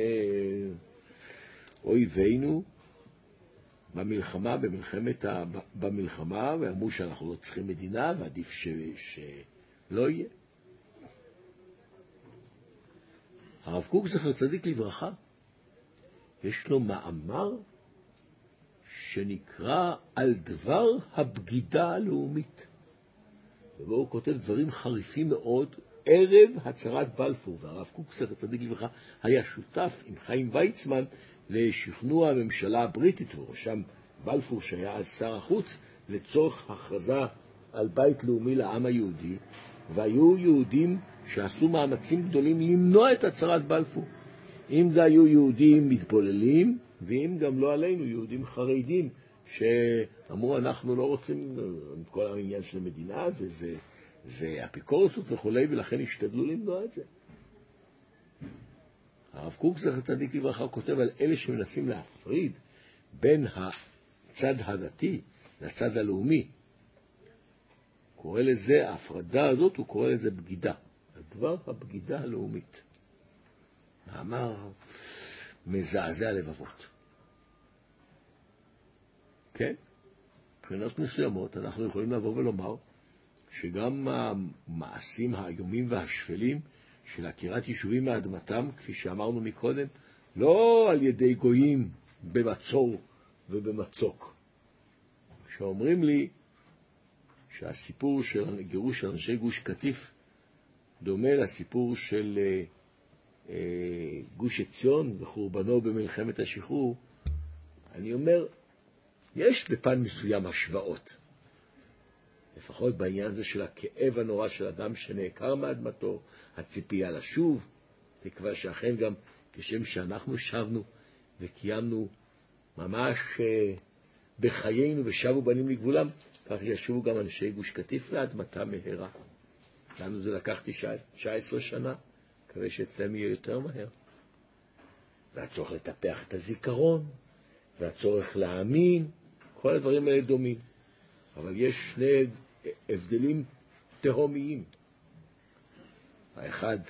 אויבינו במלחמה, במלחמת ה, במלחמה, ואמרו שאנחנו לא צריכים מדינה, ועדיף ש, שלא יהיה. הרב קוק זכר צדיק לברכה, יש לו מאמר שנקרא על דבר הבגידה הלאומית. ובו הוא כותב דברים חריפים מאוד, ערב הצהרת בלפור, והרב קוק זכר צדיק לברכה היה שותף עם חיים ויצמן לשכנוע הממשלה הבריטית, וראשם בלפור שהיה אז שר החוץ, לצורך הכרזה על בית לאומי לעם היהודי, והיו יהודים שעשו מאמצים גדולים למנוע את הצהרת בלפור. אם זה היו יהודים מתבוללים, ואם גם לא עלינו, יהודים חרדים, שאמרו אנחנו לא רוצים, כל העניין של המדינה, זה, זה, זה אפיקורסות וכו', ולכן השתדלו למנוע את זה. הרב קוק זכר צדיק לברכה כותב על אלה שמנסים להפריד בין הצד הדתי לצד הלאומי. קורא לזה, ההפרדה הזאת, הוא קורא לזה בגידה. הדבר הבגידה הלאומית. מאמר מזעזע לבבות. כן? מבחינות מסוימות אנחנו יכולים לבוא ולומר שגם המעשים האיומים והשפלים של עקירת יישובים מאדמתם, כפי שאמרנו מקודם, לא על ידי גויים במצור ובמצוק. שאומרים לי שהסיפור של גירוש של אנשי גוש קטיף דומה לסיפור של אה, גוש עציון וחורבנו במלחמת השחרור, אני אומר, יש בפן מסוים השוואות. לפחות בעניין הזה של הכאב הנורא של אדם שנעקר מאדמתו, הציפייה לשוב, תקווה שאכן גם כשם שאנחנו שבנו וקיימנו ממש בחיינו ושבו בנים לגבולם, כך ישובו גם אנשי גוש קטיף לאדמתם מהרה. לנו זה לקח תשע עשרה שנה, מקווה שאצלם יהיה יותר מהר. והצורך לטפח את הזיכרון, והצורך להאמין, כל הדברים האלה דומים. אבל יש שני הבדלים תהומיים. האחד,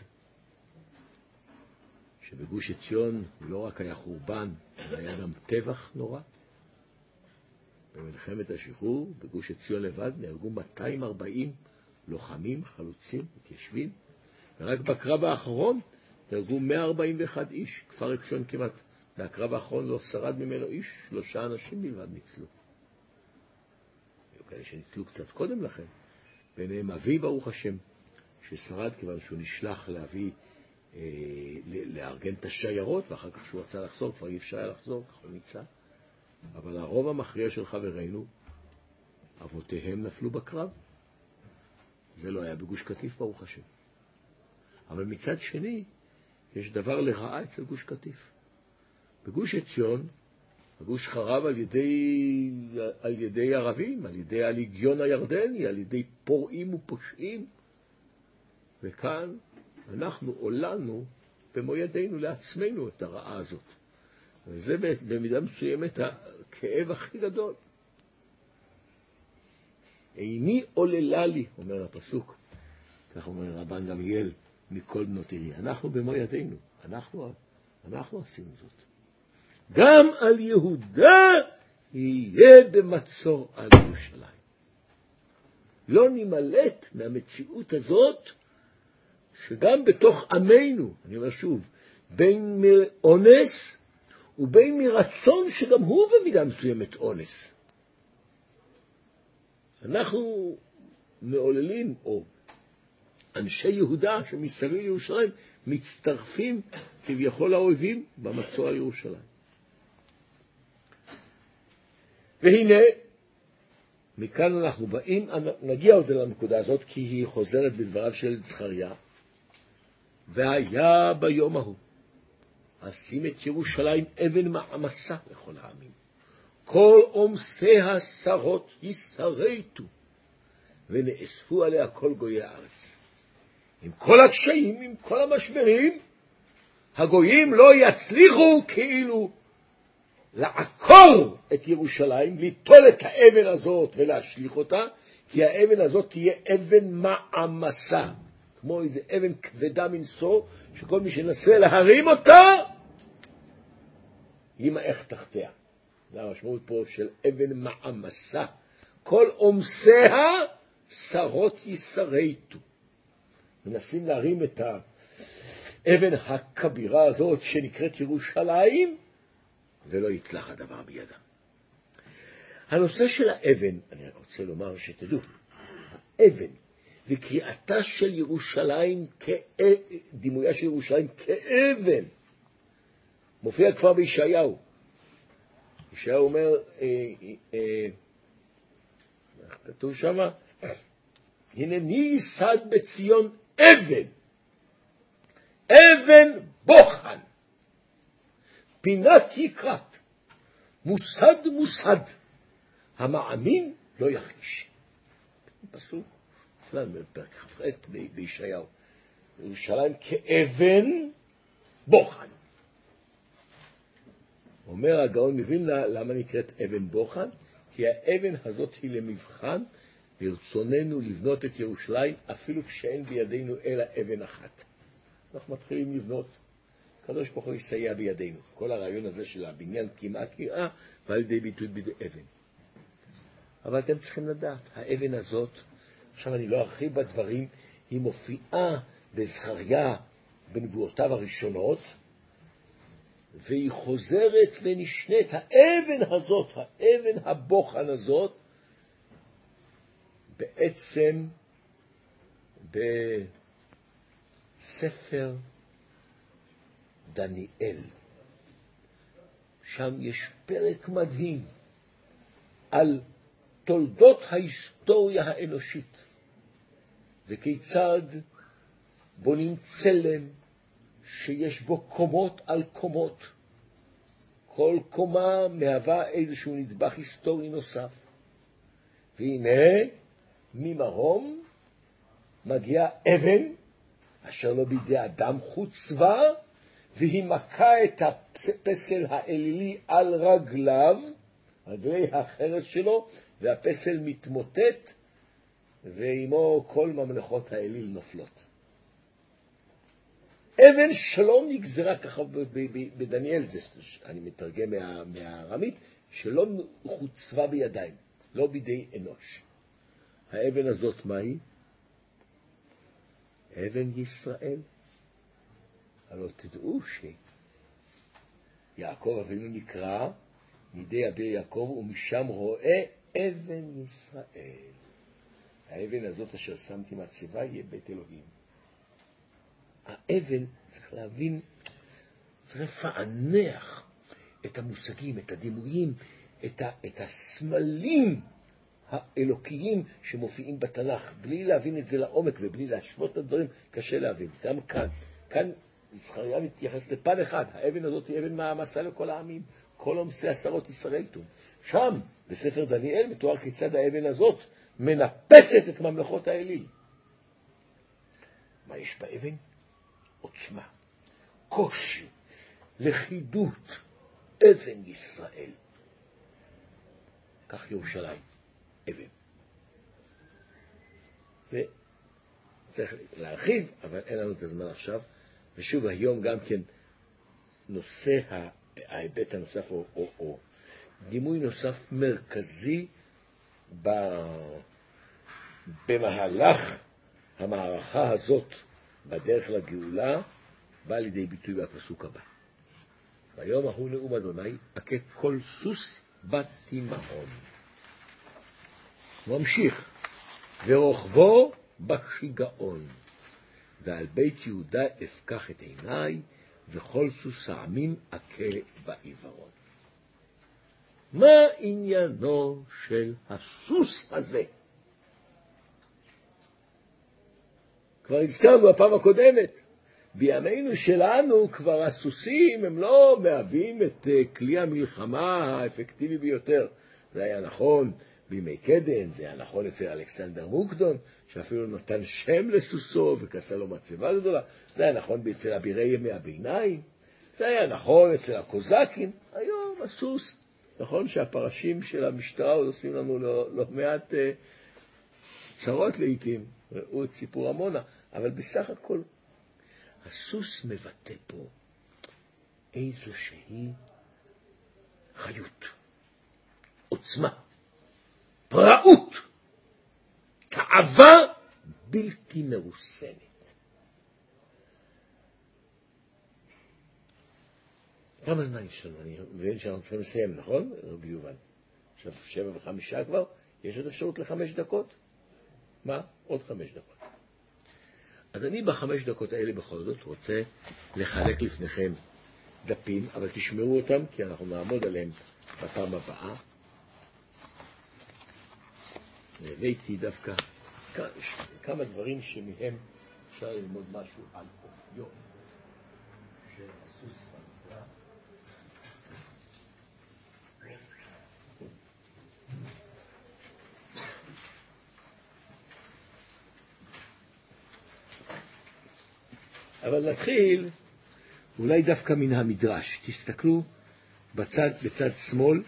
שבגוש עציון לא רק היה חורבן, אלא היה גם טבח נורא. במלחמת השחרור, בגוש עציון לבד, נהרגו מאתיים וארבעים לוחמים, חלוצים, מתיישבים, ורק בקרב האחרון נהרגו מאה ארבעים ואחד איש. כפר עציון כמעט, והקרב האחרון לא שרד ממנו איש, שלושה אנשים בלבד ניצלו. היו כאלה שניצלו קצת קודם לכן, ביניהם אבי ברוך השם, ששרד כיוון שהוא נשלח להביא, אה, לארגן את השיירות, ואחר כך שהוא רצה לחזור, כבר אי אפשר היה לחזור, כך הוא ניצל. אבל הרוב המכריע של חברינו, אבותיהם נפלו בקרב. זה לא היה בגוש קטיף ברוך השם. אבל מצד שני, יש דבר לרעה אצל גוש קטיף. בגוש עציון, הגוש חרב על ידי, על ידי ערבים, על ידי הליגיון הירדני, על ידי פורעים ופושעים. וכאן אנחנו עולנו במו ידינו לעצמנו את הרעה הזאת. וזה במידה מסוימת הכאב הכי גדול. איני עוללה לי, אומר הפסוק, כך אומר רבן גמליאל, מכל בנות עירי. אנחנו במו ידינו, אנחנו, אנחנו עשינו זאת. גם על יהודה יהיה במצור על ירושלים. לא נמלט מהמציאות הזאת, שגם בתוך עמנו, אני אומר שוב, בין מאונס ובין מרצון שגם הוא במידה מסוימת אונס. אנחנו מעוללים, או אנשי יהודה שמסביב לירושלים, מצטרפים כביכול האויבים במצור על ירושלים. והנה, מכאן אנחנו באים, נגיע עוד לנקודה הזאת, כי היא חוזרת בדבריו של זכריה. והיה ביום ההוא, אשים את ירושלים אבן מעמסה לכל העמים. כל עומסי השרות ישרתו, ונאספו עליה כל גויי הארץ. עם כל הקשיים, עם כל המשברים, הגויים לא יצליחו כאילו לעקור את ירושלים, ליטול את האבן הזאת ולהשליך אותה, כי האבן הזאת תהיה אבן מעמסה, כמו איזה אבן כבדה מנשוא, שכל מי שנסה להרים אותה, ימעך תחתיה. זה המשמעות פה של אבן מעמסה. כל עומסיה שרות ישרתו. מנסים להרים את האבן הכבירה הזאת שנקראת ירושלים, ולא יצלח הדבר בידם. הנושא של האבן, אני רוצה לומר שתדעו, האבן וקריאתה של ירושלים, דימויה של ירושלים כאבן, מופיע כבר בישעיהו. ישעיהו אומר, איך כתוב שמה? הנני ייסד בציון אבן, אבן בוחן, פינת יקרת, מוסד מוסד, המאמין לא יחיש. פסוק פלן בפרק חפרט בישעיהו. ירושלים כאבן בוחן. אומר הגאון מווילנה, למה נקראת אבן בוחן? כי האבן הזאת היא למבחן ברצוננו לבנות את ירושלים, אפילו כשאין בידינו אלא אבן אחת. אנחנו מתחילים לבנות. הקדוש ברוך הוא יסייע בידינו. כל הרעיון הזה של הבניין כמעט קראה, ועל ידי ביטוי בידי אבן. אבל אתם צריכים לדעת, האבן הזאת, עכשיו אני לא ארחיב בדברים, היא מופיעה בזכריה בנבואותיו הראשונות, והיא חוזרת ונשנית, האבן הזאת, האבן הבוחן הזאת, בעצם בספר דניאל. שם יש פרק מדהים על תולדות ההיסטוריה האנושית, וכיצד בונים צלם שיש בו קומות על קומות. כל קומה מהווה איזשהו נדבך היסטורי נוסף. והנה, ממרום מגיעה אבן, אשר לא בידי אדם חוצבה, והיא מכה את הפסל האלילי על רגליו, רגלי החרס שלו, והפסל מתמוטט, ועמו כל ממלכות האליל נופלות. אבן שלא נגזרה ככה בדניאל, זה, אני מתרגם מה, מהארמית, שלא חוצבה בידיים, לא בידי אנוש. האבן הזאת מהי? אבן ישראל. הלא תדעו שיעקב אבינו נקרא מידי אביר יעקב, ומשם רואה אבן ישראל. האבן הזאת אשר שמתי מהציבה יהיה בית אלוהים. האבן, צריך להבין, צריך לפענח את המושגים, את הדימויים, את, ה, את הסמלים האלוקיים שמופיעים בתנ"ך. בלי להבין את זה לעומק ובלי להשוות את הדברים, קשה להבין. גם כאן, כאן זכריה מתייחס לפן אחד. האבן הזאת היא אבן מעמסה לכל העמים. כל עומסי עשרות ישראל תום. שם, בספר דניאל, מתואר כיצד האבן הזאת מנפצת את ממלכות האליל. מה יש באבן? עוצמה, קושי, לכידות, אבן ישראל. כך ירושלים, אבן. וצריך להרחיב, אבל אין לנו את הזמן עכשיו. ושוב, היום גם כן נושא ההיבט הנוסף, או, או, או דימוי נוסף מרכזי במהלך המערכה הזאת בדרך לגאולה, בא לידי ביטוי בפסוק הבא. ביום ההוא נאום אדוני, הכה כל סוס בתימהון. ממשיך, ורוכבו בשיגעון, ועל בית יהודה אפקח את עיניי, וכל סוס העמים הכה בעיוורון. מה עניינו של הסוס הזה? כבר הזכרנו בפעם הקודמת, בימינו שלנו כבר הסוסים הם לא מהווים את כלי המלחמה האפקטיבי ביותר. זה היה נכון בימי קדם, זה היה נכון אצל אלכסנדר מוקדון, שאפילו נתן שם לסוסו וכסה לו מצבה גדולה. זה היה נכון אצל אבירי ימי הביניים, זה היה נכון אצל הקוזקים. היום הסוס, נכון שהפרשים של המשטרה עוד עושים לנו לא, לא מעט uh, צרות לעתים, ראו את סיפור עמונה, אבל בסך הכל הסוס מבטא פה איזושהי חיות, עוצמה, פראות, תאווה בלתי מרוסנת. כמה זמן יש לנו? אני מבין שאנחנו צריכים לסיים, נכון? רבי יובל. עכשיו שבע וחמישה כבר, יש עוד אפשרות לחמש דקות? מה? עוד חמש דקות. אז אני בחמש דקות האלה בכל זאת רוצה לחלק לפניכם דפים, אבל תשמעו אותם כי אנחנו נעמוד עליהם בפעם הבאה. הבאתי דווקא כמה דברים שמהם אפשר ללמוד משהו על אופיו של הסוס במקרא. אבל נתחיל אולי דווקא מן המדרש. תסתכלו בצד, בצד שמאל.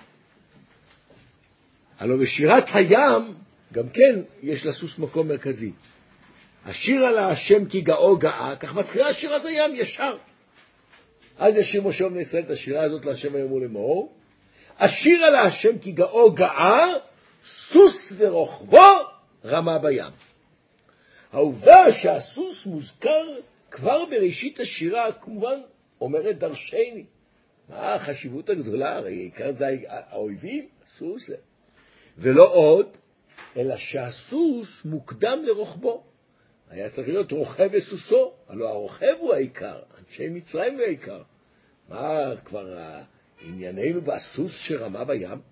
הלוא בשירת הים גם כן יש לסוס מקום מרכזי. השיר לה השם כי גאו גאה, כך מתחילה שירת הים ישר. אז ישיר משה בני ישראל את השירה הזאת להשם היום ולמאור. השיר לה השם כי גאו גאה, סוס ורוכבו רמה בים. העובדה שהסוס מוזכר כבר בראשית השירה, כמובן אומרת דרשני. מה החשיבות הגדולה? הרי עיקר זה האויבים, הסוס. ולא עוד, אלא שהסוס מוקדם לרוכבו. היה צריך להיות רוכב וסוסו, הלוא הרוכב הוא העיקר, אנשי מצרים הוא העיקר. מה כבר ענייננו בסוס שרמה בים?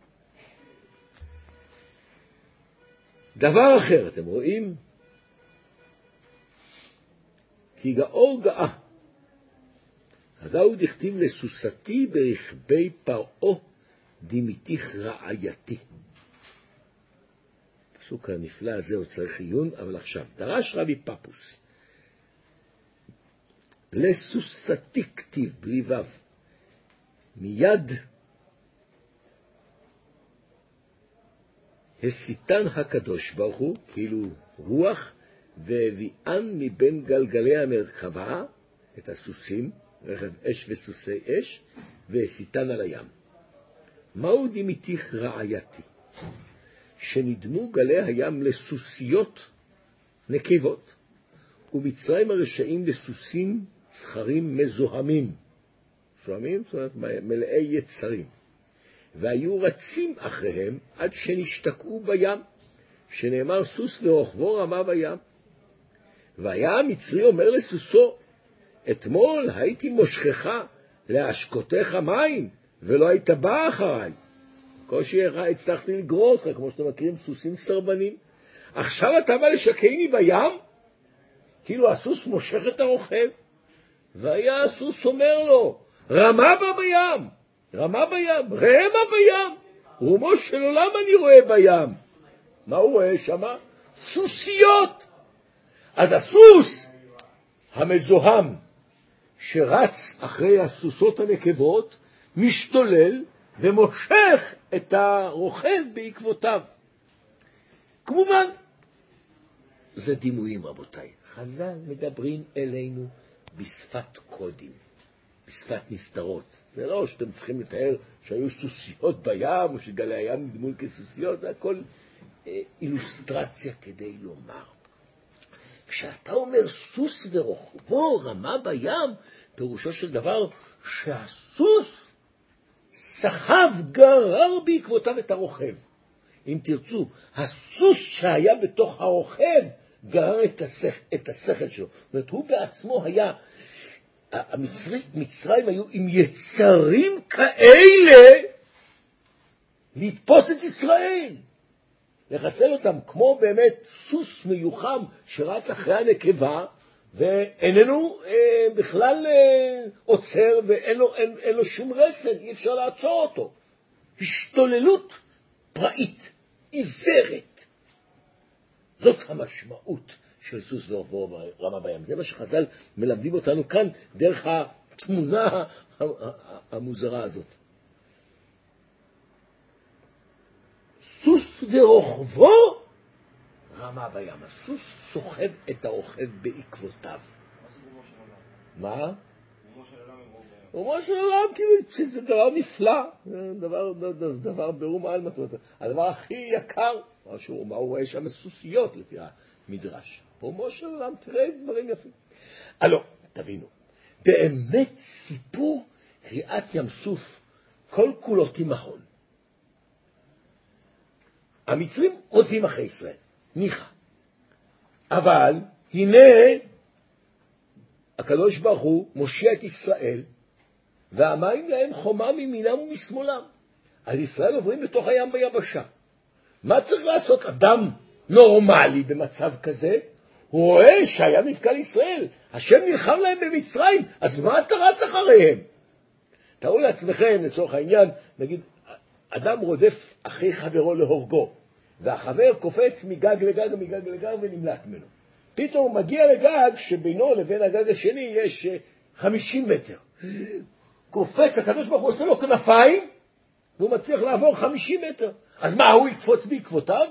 דבר אחר, אתם רואים? כי גאו גאה. הדאו דכתיב לסוסתי ברכבי פרעה דימיתיך רעייתי. הפסוק הנפלא הזה עוד צריך עיון, אבל עכשיו, דרש רבי פפוס, לסוסתי כתיב, בלי וו, מיד הסיתן הקדוש ברוך הוא, כאילו רוח, והביאן מבין גלגלי המרכבה, את הסוסים, רכב אש וסוסי אש, והסיתן על הים. מהו דמיתיך רעייתי? שנדמו גלי הים לסוסיות נקבות, ומצרים הרשעים לסוסים צחרים מזוהמים. מזוהמים? זאת אומרת, מלאי יצרים. והיו רצים אחריהם עד שנשתקעו בים, שנאמר סוס ורוכבו רמה בים. והיה המצרי אומר לסוסו, אתמול הייתי מושכך להשקותך מים, ולא היית בא אחריי. קושי הצלחתי לגרור אותך, כמו שאתם מכירים, סוסים סרבנים. עכשיו אתה בא לשקעני בים? כאילו הסוס מושך את הרוכב. והיה הסוס אומר לו, רמה בה בים, רמה בים, ראה מה בים. רומו של עולם אני רואה בים. מה הוא רואה שמה? סוסיות. אז הסוס המזוהם שרץ אחרי הסוסות הנקבות משתולל ומושך את הרוכב בעקבותיו. כמובן, זה דימויים רבותיי. חז"ל מדברים אלינו בשפת קודים, בשפת נסתרות. זה לא שאתם צריכים לתאר שהיו סוסיות בים או שגלי הים נדמו כסוסיות, זה הכל אה, אילוסטרציה כדי לומר. כשאתה אומר סוס ורוכבו רמה בים, פירושו של דבר שהסוס סחב גרר בעקבותיו את הרוכב. אם תרצו, הסוס שהיה בתוך הרוכב גרר את, השכ... את השכל שלו. זאת אומרת, הוא בעצמו היה, המצרי, מצרים היו עם יצרים כאלה לתפוס את ישראל. לחסל אותם כמו באמת סוס מיוחם שרץ אחרי הנקבה, ואיננו אה, בכלל אה, עוצר, ואין לו, אין, אין לו שום רסן, אי אפשר לעצור אותו. השתוללות פראית, עיוורת. זאת המשמעות של סוס ורוכבו רמה בים. זה מה שחז"ל מלמדים אותנו כאן דרך התמונה המוזרה הזאת. סוס ורוכבו רמה בים. הסוס סוחב את הרוכב בעקבותיו. מה? אומרו של עולם, כאילו, זה דבר נפלא, דבר, דבר, דבר ברום על מטרות. הדבר הכי יקר, מה הוא רואה שם סוסיות לפי המדרש. אומרו של עולם, תראה דברים יפים. אלו, תבינו, באמת סיפור קריאת ים סוף, כל כולו תימהון. המצרים רודפים אחרי ישראל, ניחא. אבל הנה הקדוש ברוך הוא מושיע את ישראל, והמים להם חומה ממינם ומשמאלם. אז ישראל עוברים בתוך הים ביבשה. מה צריך לעשות אדם נורמלי במצב כזה? הוא רואה שהיה נפקע לישראל, השם נלחם להם במצרים, אז מה אתה רץ אחריהם? תראו לעצמכם, לצורך העניין, נגיד, אדם רודף אחרי חברו להורגו, והחבר קופץ מגג לגג מגג לגג ונמלט ממנו. פתאום הוא מגיע לגג שבינו לבין הגג השני יש חמישים מטר. קופץ, הקדוש ברוך הוא עושה לו כנפיים, והוא מצליח לעבור חמישים מטר. אז מה, הוא יקפוץ בעקבותיו?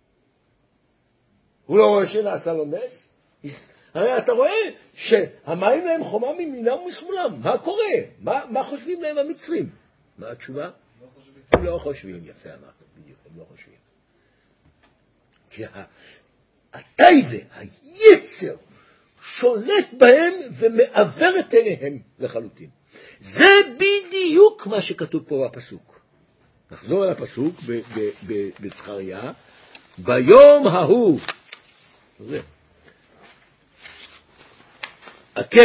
הוא לא רואה שנעשה לו נס? הרי אתה רואה שהמים להם חומה ממינם ומשמאלם. מה קורה? מה, מה חושבים להם המצרים? מה התשובה? לא חושבים. הם לא חושבים, יפה אמרת, בדיוק, הם לא חושבים. כי הטייבה, היצר, שולט בהם ומעבר את עיניהם לחלוטין. זה בדיוק מה שכתוב פה בפסוק. נחזור על הפסוק בזכריה. ביום ההוא, זה, אכה,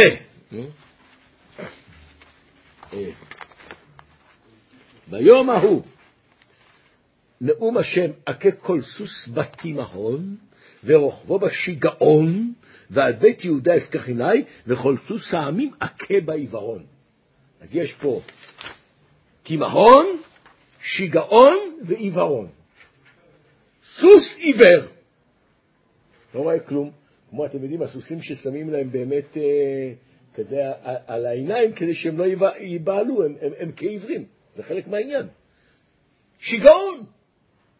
ביום ההוא, נאום השם, אכה כל סוס בתימהון, ורוכבו בשיגעון, ועד בית יהודה אפקח עיני, וכל סוס העמים אכה בעיוורון. אז יש פה תימהון, שיגעון ועיוורון. סוס עיוור. לא רואה כלום. כמו אתם יודעים, הסוסים ששמים להם באמת אה, כזה על העיניים, כדי שהם לא ייבעלו, הם, הם, הם כעיוורים. זה חלק מהעניין. שיגעון.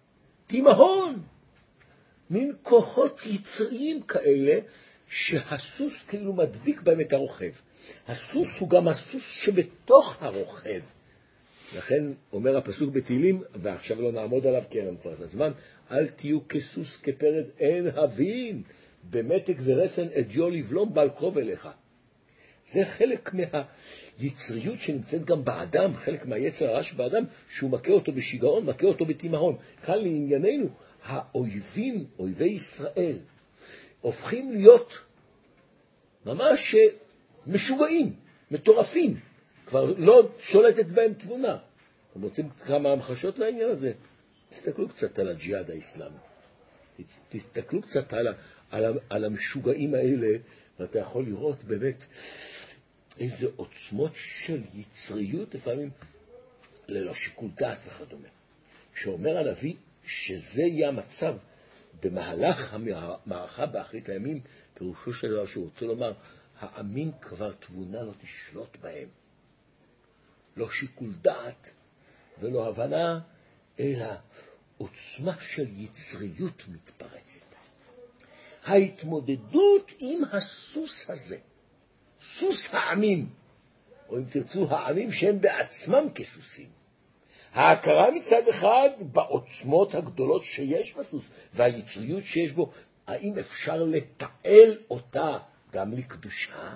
תימהון, מין כוחות יצריים כאלה, שהסוס כאילו מדביק בהם את הרוכב. הסוס הוא גם הסוס שבתוך הרוכב. לכן אומר הפסוק בתהילים, ועכשיו לא נעמוד עליו כי אין לנו כבר את הזמן, אל תהיו כסוס כפרד אין הבין, במתק ורסן אדיו לבלום בעל קרוב אליך. זה חלק מהיצריות שנמצאת גם באדם, חלק מהיצר הרע שבאדם, שהוא מכה אותו בשיגעון, מכה אותו בתימהון. כאן לענייננו, האויבים, אויבי ישראל, הופכים להיות ממש משוגעים, מטורפים, כבר לא שולטת בהם תבונה. אתם רוצים כמה המחשות לעניין הזה? תסתכלו קצת על הג'יהאד האסלאמי. תסתכלו קצת על, על, על המשוגעים האלה, ואתה יכול לראות באמת איזה עוצמות של יצריות, לפעמים ללא שיקול דעת וכדומה. שאומר הנביא שזה יהיה המצב במהלך המערכה באחרית הימים, פירושו של דבר שהוא רוצה לומר, העמים כבר תבונה לא תשלוט בהם. לא שיקול דעת ולא הבנה, אלא עוצמה של יצריות מתפרצת. ההתמודדות עם הסוס הזה, סוס העמים, או אם תרצו העמים שהם בעצמם כסוסים, ההכרה מצד אחד בעוצמות הגדולות שיש בסוס והיצריות שיש בו, האם אפשר לתעל אותה גם לקדושה?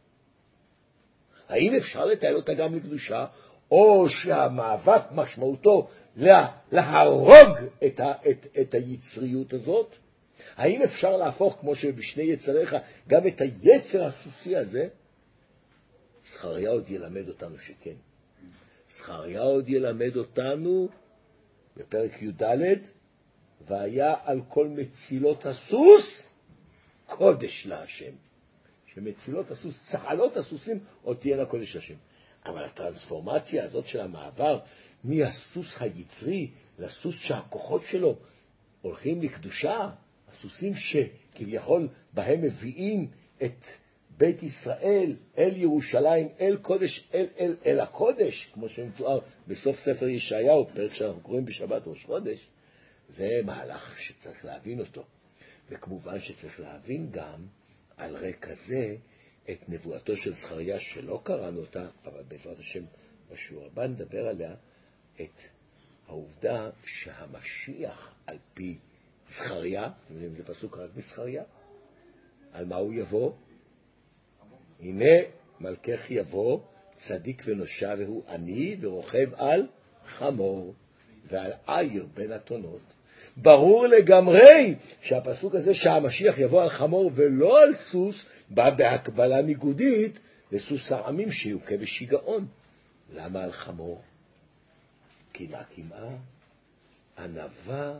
האם אפשר לתעל אותה גם לקדושה, או שהמאבק משמעותו לה, להרוג את, ה, את, את היצריות הזאת? האם אפשר להפוך, כמו שבשני יצריך, גם את היצר הסוסי הזה? זכריה עוד ילמד אותנו שכן. זכריה עוד ילמד אותנו בפרק י"ד, והיה על כל מצילות הסוס קודש להשם. שמצילות הסוס, צהלות הסוסים, עוד תהיינה קודש להשם. אבל הטרנספורמציה הזאת של המעבר מהסוס היצרי לסוס שהכוחות שלו הולכים לקדושה, הסוסים שכביכול בהם מביאים את בית ישראל אל ירושלים, אל קודש, אל, אל, אל הקודש, כמו שמתואר בסוף ספר ישעיהו, פרק שאנחנו קוראים בשבת ראש חודש, זה מהלך שצריך להבין אותו. וכמובן שצריך להבין גם על רקע זה את נבואתו של זכריה, שלא קראנו אותה, אבל בעזרת השם בשיעור הבא נדבר עליה, את העובדה שהמשיח על פי זכריה, אתם יודעים, זה פסוק רק בזכריה, על מה הוא יבוא? הנה מלכך יבוא, צדיק ונושע, והוא עני ורוכב על חמור ועל עיר בין התונות. ברור לגמרי שהפסוק הזה שהמשיח יבוא על חמור ולא על סוס, בא בהקבלה ניגודית לסוס העמים שיוקה בשיגעון. למה על חמור? כמעה כמעה, ענווה,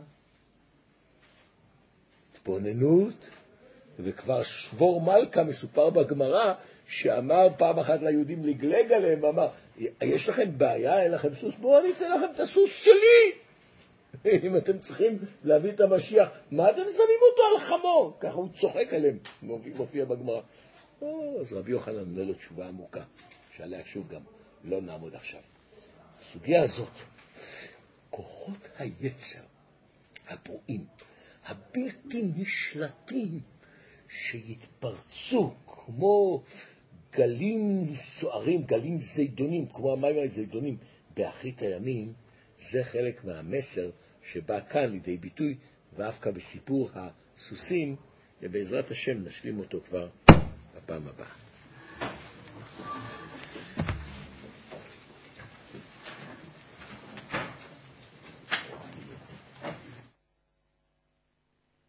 התבוננות, וכבר שבור מלכה מסופר בגמרא, שאמר פעם אחת ליהודים לגלג עליהם, ואמר, יש לכם בעיה, אין לכם סוס? בואו אני אתן לכם את הסוס שלי. אם אתם צריכים להביא את המשיח, מה אתם שמים אותו על חמור? ככה הוא צוחק עליהם, מופיע בגמרא. אז רבי יוחנן עונה לו תשובה עמוקה, שעליה שוב גם לא נעמוד עכשיו. הסוגיה הזאת, כוחות היצר, הברואים, הבלתי נשלטים, שיתפרצו כמו גלים סוערים, גלים זידונים, כמו המים הזידונים באחרית הימים, זה חלק מהמסר שבא כאן לידי ביטוי, ואף בסיפור הסוסים, ובעזרת השם נשלים אותו כבר בפעם הבאה.